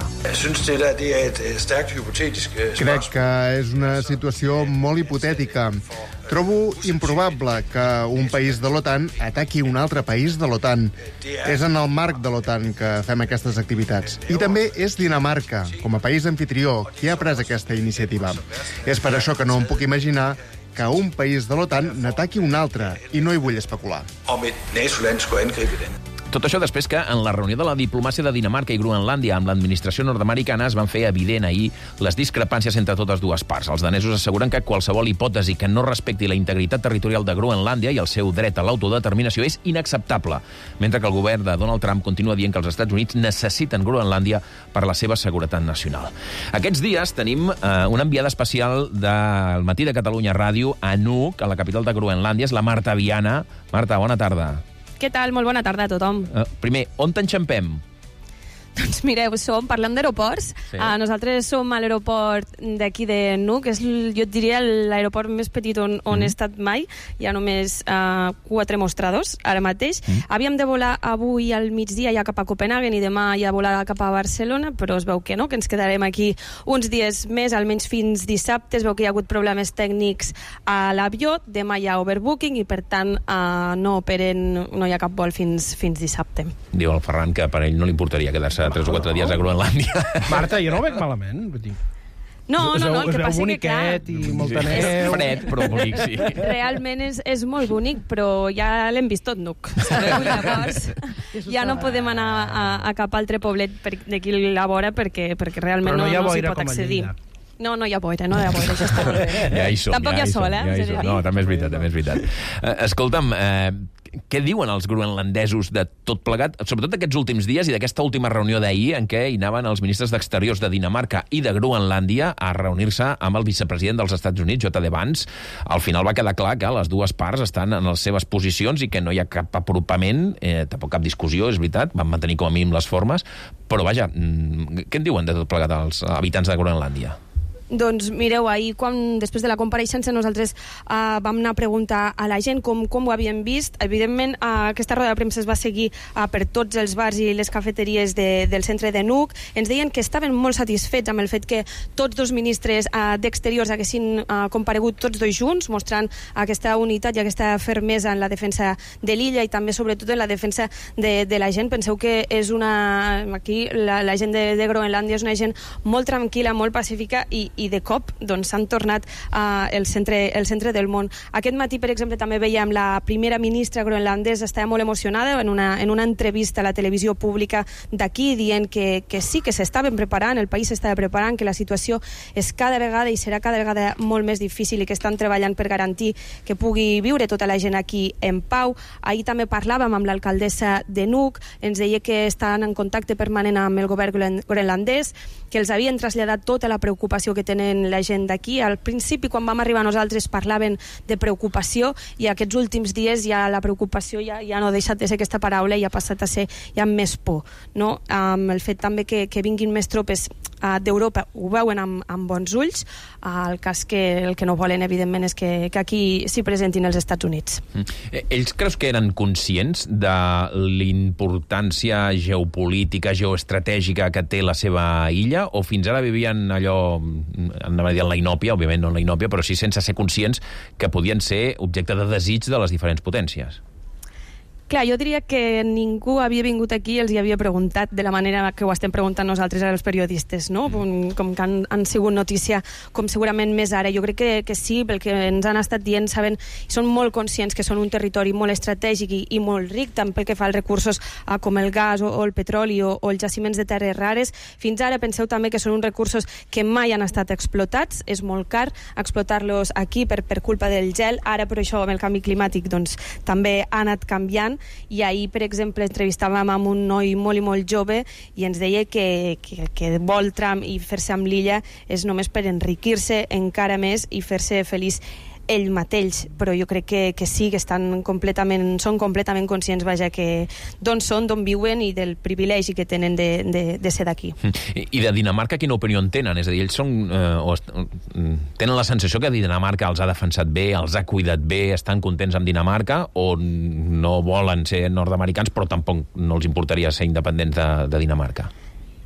Crec que és una situació molt hipotètica. Trobo improbable que un país de l'OTAN ataqui un altre país de l'OTAN. És en el marc de l'OTAN que fem aquestes activitats. I també és Dinamarca, com a país anfitrió, qui ha pres aquesta iniciativa. És per això que no em puc imaginar que un país de l'OTAN n'ataqui un altre, i no hi vull especular. Om et NATO-land skulle angribe den. Tot això després que en la reunió de la diplomàcia de Dinamarca i Groenlàndia amb l'administració nord-americana es van fer evident ahir les discrepàncies entre totes dues parts. Els danesos asseguren que qualsevol hipòtesi que no respecti la integritat territorial de Groenlàndia i el seu dret a l'autodeterminació és inacceptable, mentre que el govern de Donald Trump continua dient que els Estats Units necessiten Groenlàndia per la seva seguretat nacional. Aquests dies tenim eh, una enviada especial del Matí de Catalunya Ràdio a Nuuk, a la capital de Groenlàndia, és la Marta Viana. Marta, bona tarda. Què tal? Molt bona tarda a tothom. Uh, primer, on t'enxampem? Doncs mireu, som, parlem d'aeroports. Sí. Uh, nosaltres som a l'aeroport d'aquí de Nuuk, és, jo et diria, l'aeroport més petit on, on mm. he estat mai. Hi ha només uh, quatre mostradors, ara mateix. Mm. Havíem de volar avui al migdia ja cap a Copenhagen i demà ja volar cap a Barcelona, però es veu que no, que ens quedarem aquí uns dies més, almenys fins dissabte. Es veu que hi ha hagut problemes tècnics a l'avió, demà hi ha overbooking i, per tant, uh, no operen, no hi ha cap vol fins, fins dissabte. Diu el Ferran que per ell no li importaria quedar-se tres o quatre dies a Groenlàndia. Marta, jo no ho veig malament. No, no, no, el que passa que, clar... i molta neu... És fred, però bonic, sí. Realment és, és molt bonic, però ja l'hem vist tot, Nuuk. Sabeu? Llavors, ja no podem anar a, a cap altre poblet d'aquí a la vora perquè, perquè realment no, no, no s'hi pot accedir. No, no hi ha boira, no hi ha boira, això està molt bé. Ja hi som, Tampoc ja hi ha sol, eh? Ja hi som. No, també és veritat, també és veritat. Uh, escolta'm, uh, què diuen els groenlandesos de tot plegat, sobretot aquests últims dies i d'aquesta última reunió d'ahir en què hi anaven els ministres d'Exteriors de Dinamarca i de Groenlàndia a reunir-se amb el vicepresident dels Estats Units, J D Vance? Al final va quedar clar que les dues parts estan en les seves posicions i que no hi ha cap apropament, eh, tampoc cap discussió, és veritat, van mantenir com a mínim les formes, però vaja, què en diuen de tot plegat els habitants de Groenlàndia? Doncs mireu, ahir, quan, després de la compareixença, nosaltres uh, vam anar a preguntar a la gent com, com ho havien vist. Evidentment, uh, aquesta roda de premsa es va seguir uh, per tots els bars i les cafeteries de, del centre de Nuuk. Ens deien que estaven molt satisfets amb el fet que tots dos ministres uh, d'Exteriors haguessin uh, comparegut tots dos junts, mostrant aquesta unitat i aquesta fermesa en la defensa de l'illa i també, sobretot, en la defensa de, de la gent. Penseu que és una... Aquí, la, la gent de, de Groenlàndia és una gent molt tranquil·la, molt pacífica i i de cop doncs, s'han tornat uh, el, centre, el centre del món. Aquest matí, per exemple, també veiem la primera ministra groenlandesa, estava molt emocionada en una, en una entrevista a la televisió pública d'aquí, dient que, que sí, que s'estaven preparant, el país s'estava preparant, que la situació és cada vegada i serà cada vegada molt més difícil i que estan treballant per garantir que pugui viure tota la gent aquí en pau. Ahir també parlàvem amb l'alcaldessa de Nuuk, ens deia que estan en contacte permanent amb el govern groenlandès, que els havien traslladat tota la preocupació que tenen la gent d'aquí. Al principi, quan vam arribar nosaltres, parlaven de preocupació i aquests últims dies ja la preocupació ja, ja no ha deixat de ser aquesta paraula i ha passat a ser ja més por. No? Um, el fet també que, que vinguin més tropes uh, d'Europa ho veuen amb, amb bons ulls. Uh, el cas que el que no volen, evidentment, és que, que aquí s'hi presentin els Estats Units. Mm. Ells creus que eren conscients de l'importància geopolítica, geoestratègica que té la seva illa, o fins ara vivien allò, anava a dir en la inòpia, òbviament no en la inòpia, però sí sense ser conscients que podien ser objecte de desig de les diferents potències? Clar, jo diria que ningú havia vingut aquí i els hi havia preguntat de la manera que ho estem preguntant nosaltres als periodistes, no? Com, com que han, han sigut notícia, com segurament més ara. Jo crec que, que sí, pel que ens han estat dient, saben, són molt conscients que són un territori molt estratègic i, i molt ric, tant pel que fa als recursos uh, com el gas o, o el petroli o, o els jaciments de terres rares. Fins ara penseu també que són uns recursos que mai han estat explotats, és molt car explotar-los aquí per, per culpa del gel. Ara, per això, amb el canvi climàtic, doncs, també ha anat canviant. I ahir, per exemple, entrevistàvem amb un noi molt i molt jove i ens deia que, que, que vol Trump i fer-se amb l'illa és només per enriquir-se encara més i fer-se feliç ell mateix, però jo crec que, que sí, que estan completament, són completament conscients, vaja, que d'on són, d'on viuen i del privilegi que tenen de, de, de ser d'aquí. I, I de Dinamarca quina opinió en tenen? És a dir, ells són, eh, o est, tenen la sensació que Dinamarca els ha defensat bé, els ha cuidat bé, estan contents amb Dinamarca, o no volen ser nord-americans, però tampoc no els importaria ser independents de, de Dinamarca?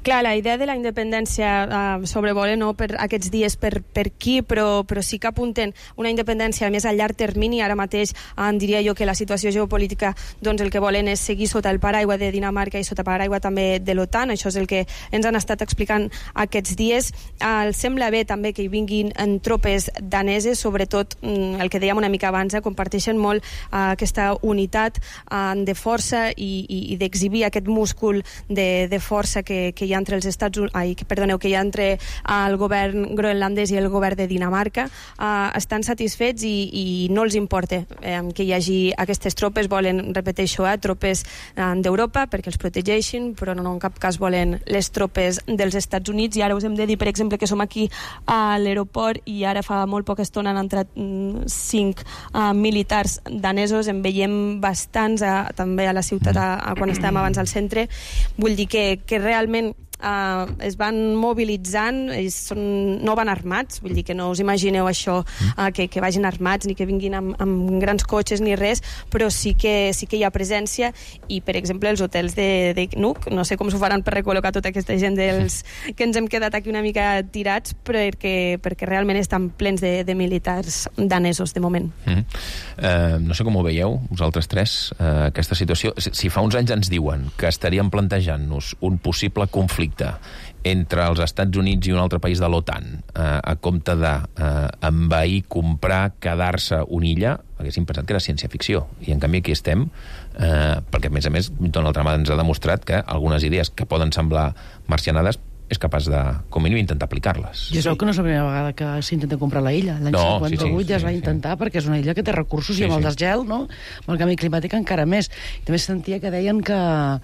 Clar, la idea de la independència uh, sobrevola no, per aquests dies per, per aquí, però, però sí que apunten una independència més a llarg termini. Ara mateix uh, diria jo que la situació geopolítica doncs, el que volen és seguir sota el paraigua de Dinamarca i sota paraigua també de l'OTAN. Això és el que ens han estat explicant aquests dies. Uh, els sembla bé també que hi vinguin en tropes daneses, sobretot um, el que dèiem una mica abans, eh, comparteixen molt uh, aquesta unitat uh, de força i, i, i d'exhibir aquest múscul de, de força que, que hi ha entre els Estats Units, ai, perdoneu, que hi ha entre el govern groenlandès i el govern de Dinamarca. Uh, estan satisfets i, i no els importa eh, que hi hagi aquestes tropes. Volen, repeteixo, eh, tropes uh, d'Europa perquè els protegeixin, però no, no en cap cas volen les tropes dels Estats Units. I ara us hem de dir, per exemple, que som aquí a l'aeroport i ara fa molt poca estona han entrat mm, cinc uh, militars danesos. En veiem bastants a, també a la ciutat a, a, quan estàvem abans al centre. Vull dir que, que realment Uh, es van mobilitzant, ells són, no van armats, vull dir que no us imagineu això, uh, que, que vagin armats ni que vinguin amb, amb grans cotxes ni res, però sí que, sí que hi ha presència. I per exemple els hotels de, de Nuuk, no sé com s'ho faran per recol·locar tota aquesta gent dels, que ens hem quedat aquí una mica tirats, perquè, perquè realment estan plens de, de militars danesos de moment. Mm. Uh, no sé com ho veieu vosaltres tres, uh, aquesta situació. Si, si fa uns anys ens diuen que estaríem plantejant-nos un possible conflicte entre els Estats Units i un altre país de l'OTAN eh, a compte d'envair, eh, comprar, quedar-se una illa, haguéssim pensat que era ciència-ficció. I en canvi aquí estem, eh, perquè a més a més Donald Trump ens ha demostrat que algunes idees que poden semblar marcianades és capaç de, com a mínim, intentar aplicar-les. I és que no és la primera vegada que s'intenta comprar la illa. L'any no, cinquanta-vuit sí, sí, ja es va intentar, sí. perquè és una illa que té recursos sí, i amb el desgel, no? amb el canvi climàtic encara més. I també sentia que deien que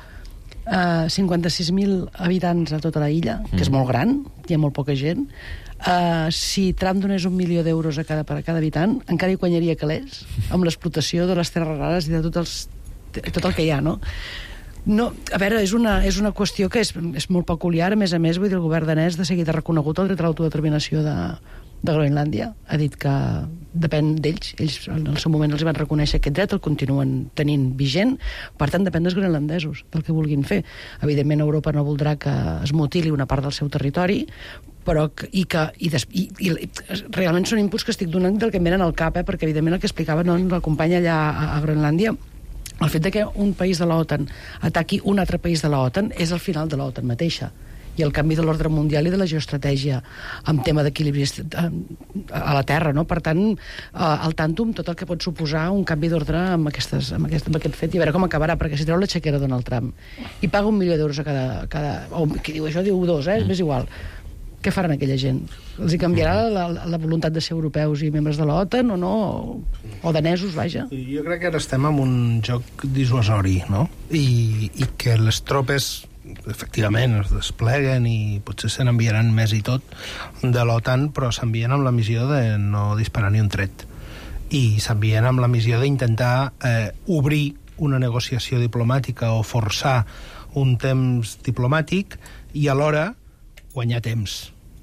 Uh, cinquanta-sis mil habitants a tota la illa, que és molt gran, hi ha molt poca gent. Uh, si Trump donés un milió d'euros a cada, per a cada habitant, encara hi guanyaria calés amb l'explotació de les terres rares i de tot, els, tot el que hi ha, no? No, a veure, és una, és una qüestió que és, és molt peculiar. A més a més, vull dir, el govern danès de seguida ha reconegut el dret a l'autodeterminació de, de Groenlàndia. Ha dit que depèn d'ells. Ells, en el seu moment, els van reconèixer aquest dret, el continuen tenint vigent. Per tant, depèn dels groenlandesos, del que vulguin fer. Evidentment, Europa no voldrà que es mutili una part del seu territori, però que, i que i des, i, i, realment són inputs que estic donant del que em venen al cap, eh, perquè evidentment el que explicava no, la companya allà a, a Groenlàndia, el fet de que un país de l'OTAN ataqui un altre país de l'OTAN és el final de l'OTAN mateixa i el canvi de l'ordre mundial i de la geoestratègia amb tema d'equilibri a la Terra, no? Per tant, al tanto amb tot el que pot suposar un canvi d'ordre amb, aquestes, amb, aquest, amb aquest fet i a veure com acabarà, perquè si treu la xequera Donald Trump i paga un milió d'euros a cada, cada o qui diu això diu dos, eh? És igual. Què faran aquella gent? Els hi canviarà la, la voluntat de ser europeus i membres de l'OTAN o no? O danesos, vaja? Jo crec que ara estem en un joc dissuasori, no? I, i que les tropes efectivament es despleguen i potser se n'enviaran més i tot de l'OTAN, però s'envien amb la missió de no disparar ni un tret. I s'envien amb la missió d'intentar eh, obrir una negociació diplomàtica o forçar un temps diplomàtic i alhora guanyar temps.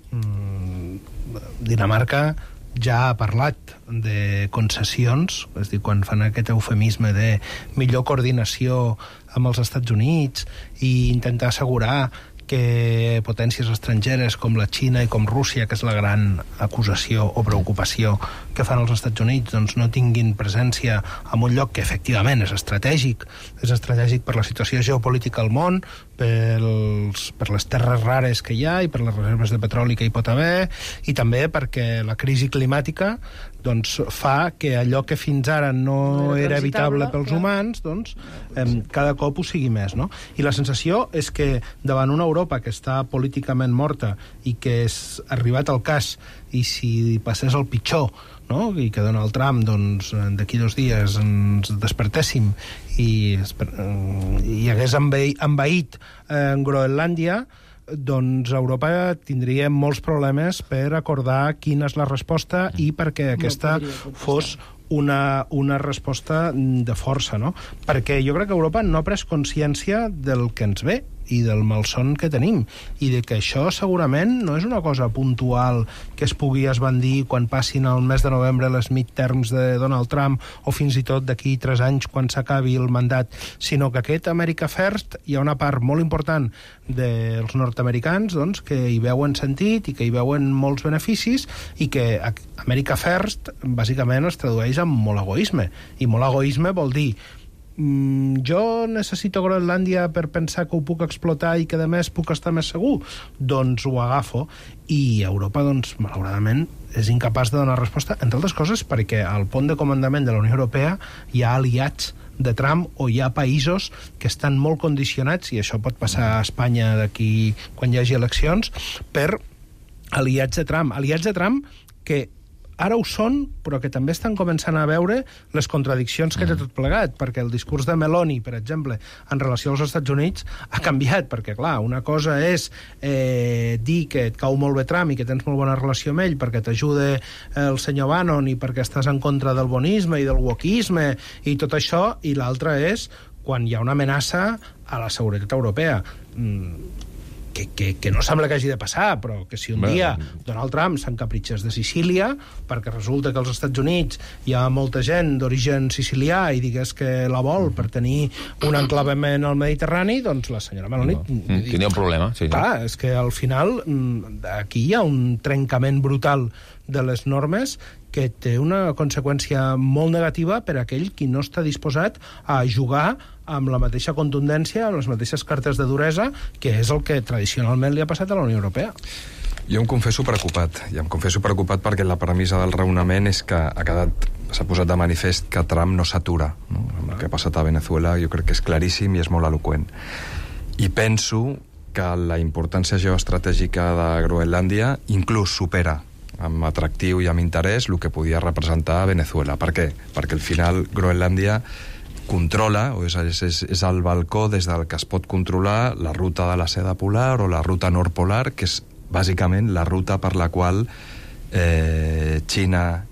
Dinamarca ja ha parlat de concessions, és a dir, quan fan aquest eufemisme de millor coordinació amb els Estats Units i intentar assegurar que potències estrangeres com la Xina i com Rússia, que és la gran acusació o preocupació que fan els Estats Units, doncs no tinguin presència en un lloc que efectivament és estratègic. És estratègic per la situació geopolítica al món, pels, per les terres rares que hi ha i per les reserves de petroli que hi pot haver, i també perquè la crisi climàtica doncs, fa que allò que fins ara no, no era evitable pels clar. humans, doncs, eh, cada cop ho sigui més, no? I la sensació és que davant una Europa que està políticament morta i que és arribat al cas, i si passés el pitjor, no? I que Donald Trump, doncs, d'aquí dos dies ens despertéssim i, i hagués envaït eh, Groenlàndia, doncs Europa tindria molts problemes per acordar quina és la resposta i perquè aquesta fos una, una resposta de força, no? Perquè jo crec que Europa no ha pres consciència del que ens ve i del malson que tenim, i de que això segurament no és una cosa puntual que es pugui esbandir quan passin el mes de novembre les midterms de Donald Trump o fins i tot d'aquí tres anys quan s'acabi el mandat, sinó que aquest America First hi ha una part molt important dels nord-americans doncs, que hi veuen sentit i que hi veuen molts beneficis i que America First bàsicament es tradueix en molt egoisme, i molt egoisme vol dir Mm, jo necessito Groenlàndia per pensar que ho puc explotar i que a més puc estar més segur, doncs ho agafo, i Europa doncs malauradament és incapaç de donar resposta, entre altres coses perquè al pont de comandament de la Unió Europea hi ha aliats de Trump o hi ha països que estan molt condicionats, i això pot passar a Espanya d'aquí quan hi hagi eleccions, per aliats de Trump, aliats de Trump que ara ho són, però que també estan començant a veure les contradiccions que té tot plegat, perquè el discurs de Meloni, per exemple, en relació als Estats Units, ha canviat, perquè, clar, una cosa és eh, dir que et cau molt bé Trump i que tens molt bona relació amb ell perquè t'ajuda el senyor Bannon i perquè estàs en contra del bonisme i del wokisme i tot això, i l'altra és quan hi ha una amenaça a la seguretat europea. Mm, Que, que, que no sembla que hagi de passar, però que si un dia Donald Trump s'encapritxés de Sicília, perquè resulta que als Estats Units hi ha molta gent d'origen sicilià i digués que la vol per tenir un enclavament al Mediterrani, doncs la senyora Meloni... No. Tindria un problema, sí. Clar, és que al final aquí hi ha un trencament brutal de les normes que té una conseqüència molt negativa per a aquell qui no està disposat a jugar amb la mateixa contundència, amb les mateixes cartes de duresa, que és el que tradicionalment li ha passat a la Unió Europea. Jo em confesso preocupat, i em confesso preocupat perquè la premissa del raonament és que ha quedat, s'ha posat de manifest que Trump no s'atura, no? El que ha passat a Venezuela jo crec que és claríssim i és molt eloqüent. I penso que la importància geoestratègica de Groenlàndia inclús supera amb atractiu i amb interès el que podia representar Venezuela. Per què? Perquè al final Groenlàndia controla, o és, és, és el balcó des del que es pot controlar la ruta de la seda polar o la ruta nord polar, que és bàsicament la ruta per la qual eh, Xina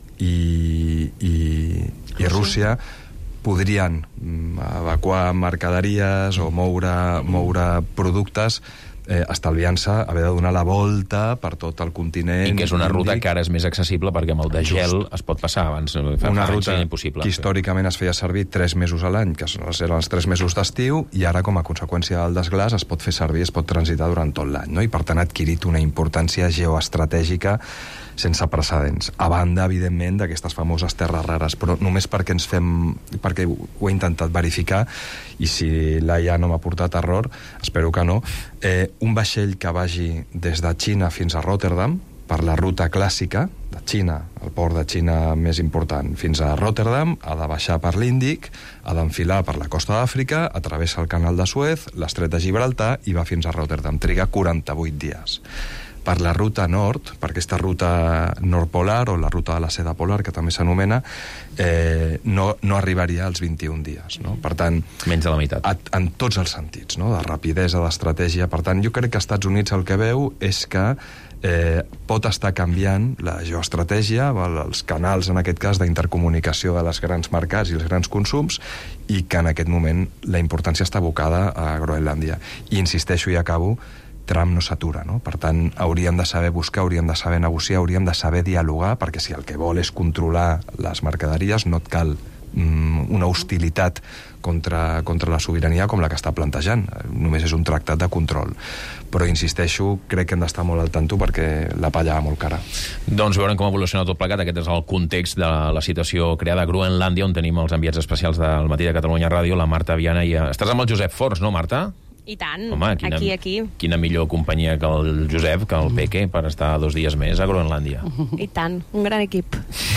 i, i, i Rússia podrien evacuar mercaderies o moure, moure productes eh, estalviant-se haver de donar la volta per tot el continent. I que és una ruta que ara és més accessible perquè amb el de gel Just. es pot passar, abans fa una anys ruta era impossible. Que històricament es feia servir tres mesos a l'any, que eren els tres mesos d'estiu, i ara com a conseqüència del desglàs es pot fer servir, es pot transitar durant tot l'any, no? I per tant ha adquirit una importància geoestratègica sense precedents. A banda, evidentment, d'aquestes famoses terres rares, però només perquè ens fem... perquè ho he intentat verificar, i si l'A I A no m'ha portat error, espero que no, eh, un vaixell que vagi des de Xina fins a Rotterdam, per la ruta clàssica de Xina, el port de Xina més important, fins a Rotterdam, ha de baixar per l'Índic, ha d'enfilar per la costa d'Àfrica, atravessa el canal de Suez, l'estret de Gibraltar i va fins a Rotterdam. Triga quaranta-vuit dies. Per la ruta nord, per aquesta ruta nord-polar o la ruta de la seda polar, que també s'anomena, eh, no, no arribaria als vint-i-un dies. No? Per tant, menys de la meitat. A, en tots els sentits, no? De rapidesa, d'estratègia. Per tant, jo crec que als Estats Units el que veu és que eh, pot estar canviant la geoestratègia, els canals, en aquest cas, d'intercomunicació de les grans mercats i els grans consums, i que en aquest moment la importància està abocada a Groenlàndia. I insisteixo i acabo, Trump no s'atura, no? Per tant, hauríem de saber buscar, hauríem de saber negociar, hauríem de saber dialogar, perquè si el que vol és controlar les mercaderies, no et cal mm, una hostilitat contra, contra la sobirania com la que està plantejant. Només és un tractat de control. Però, insisteixo, crec que hem d'estar molt al tanto perquè la palla va molt cara. Doncs veurem com evoluciona tot plegat. Aquest és el context de la situació creada a Groenlàndia, on tenim els enviats especials del Matí de Catalunya Ràdio, la Marta Viana i... Estàs amb el Josep Forns, no, Marta? I tant, Home, quina, aquí, aquí. Quina millor companyia que el Josep, que el Peque, per estar dos dies més a Groenlàndia. I tant, un gran equip.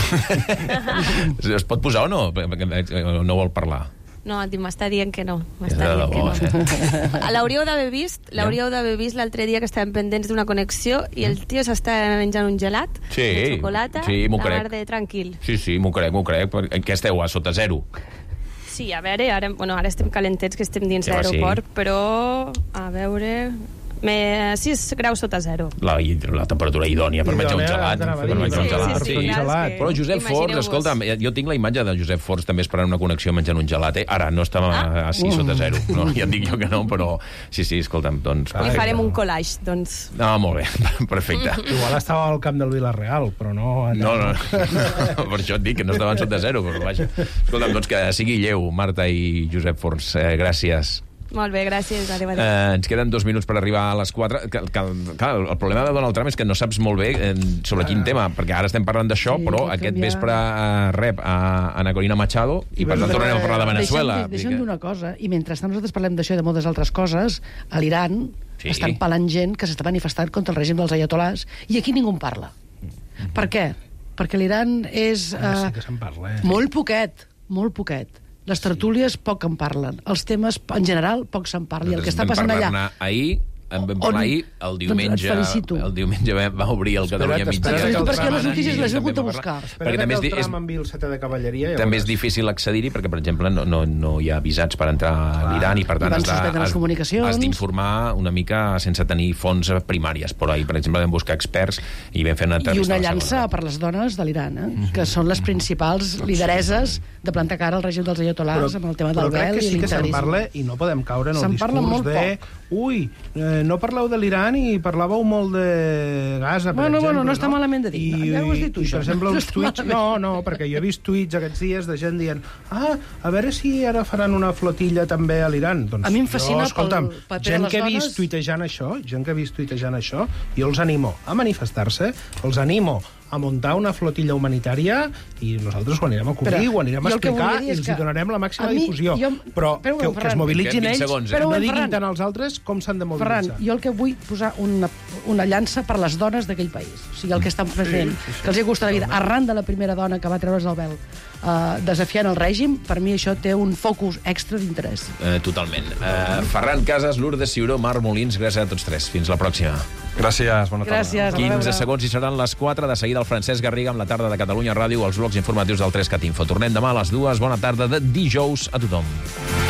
Es pot posar o no? No vol parlar? No, m'està dient que no. M'està dient que no. L'hauríeu d'haver vist, l'hauríeu d'haver vist l'altre dia que estàvem pendents d'una connexió i el tio s'està menjant un gelat sí, de xocolata, sí, m'ho la crec. mar de tranquil. Sí, sí, m'ho crec, m'ho crec. En què esteu, a sota zero? Sí, a veure, ara, bueno, ara estem calentets que estem dins sí, l'aeroport, sí. però a veure... Me... sis graus sota zero. La, la temperatura idònia per menjar un gelat. Per menjar un gelat. Sí, sí, sí, clar, Però Josep Forns, escolta, jo tinc la imatge de Josep Forns també esperant una connexió menjant un gelat. Eh? Ara, no estava ah. a sis sota zero. No, ja et dic jo que no, però sí, sí, escolta'm, doncs... Li farem un collage, doncs. No, molt bé, perfecte. Igual estava al camp del Vila-real, però no... No, no, no, per això et dic que no estaven sota zero, però vaja. Escolta'm, doncs que sigui lleu, Marta i Josep Forns. Eh, gràcies. Molt bé, gràcies. Adéu, adéu. Eh, ens queden dos minuts per arribar a les quatre. Que, que, clar, el problema de Donald Trump és que no saps molt bé eh, sobre quin tema, perquè ara estem parlant d'això, sí, però aquest canviar... vespre eh, rep a Ana Corina Machado i, I per tant tornarem a parlar de Venezuela. Deixa'm, deixa'm dir una cosa, i mentre nosaltres parlem d'això i de moltes altres coses, a l'Iran sí. estan palant gent que s'està manifestant contra el règim dels ayatolars i aquí ningú en parla. Mm-hmm. Per què? Perquè l'Iran és eh, sí que se'n parla, eh? molt poquet, molt poquet. Les tertúlies poc en parlen. Els temes, en general, poc se'n parla. I el que està passant allà... Ahir, en vam parlar ahir, el diumenge, el diumenge va obrir el Catalunya Migdia. Perquè les notícies les he hagut de buscar. Perquè també és, és, el setè de cavalleria. També és difícil accedir-hi perquè, per exemple, no, no, no hi ha visats per entrar a l'Iran i, per tant, has, has, has d'informar una mica sense tenir fonts primàries. Però ahir, per exemple, vam buscar experts i vam fer una entrevista. I una llança per les dones de l'Iran, eh? Mm-hmm. que són les principals lidereses de plantar cara al règim dels ayatolars amb el tema del vel i l'integrisme. Però crec que sí que se'n parla i no podem caure en el discurs de... Ui, eh, no parleu de l'Iran i parlàveu molt de Gaza, per bueno, exemple. Bueno, no està no? malament de dir. I, ja ho has dit tu, i, això. per exemple, no els tuits... No, no, perquè jo he vist tuits aquests dies de gent dient ah, a veure si ara faran una flotilla també a l'Iran. Doncs a mi em fascina jo, escolta'm, pel paper gent de les que he dones... vist tuitejant això, gent que ha vist tuitejant això, jo els animo a manifestar-se, els animo a muntar una flotilla humanitària i nosaltres ho anirem a cobrir, però, ho anirem a explicar i els hi donarem la màxima mi, difusió. Jo, però però que, que es mobilitzin ells, segons, eh? no diguin tant als altres com s'han de mobilitzar. Ferran, jo el que vull posar una, una llança per les dones d'aquell país. O sigui, el que estan present, sí, sí, sí. que els hi costat la vida. Arran de la primera dona que va treure's el vel uh, desafiant el règim, per mi això té un focus extra d'interès. Uh, totalment. Uh, Ferran Casas, Lourdes Ciuró, Marc Molins, gràcies a tots tres. Fins la pròxima. Gràcies, bona tarda. Gràcies, quinze segons i seran les quatre. De seguida el Francesc Garriga amb la tarda de Catalunya Ràdio, els blocs informatius del tres Cat Info. Tornem demà a les dues. Bona tarda de dijous a tothom.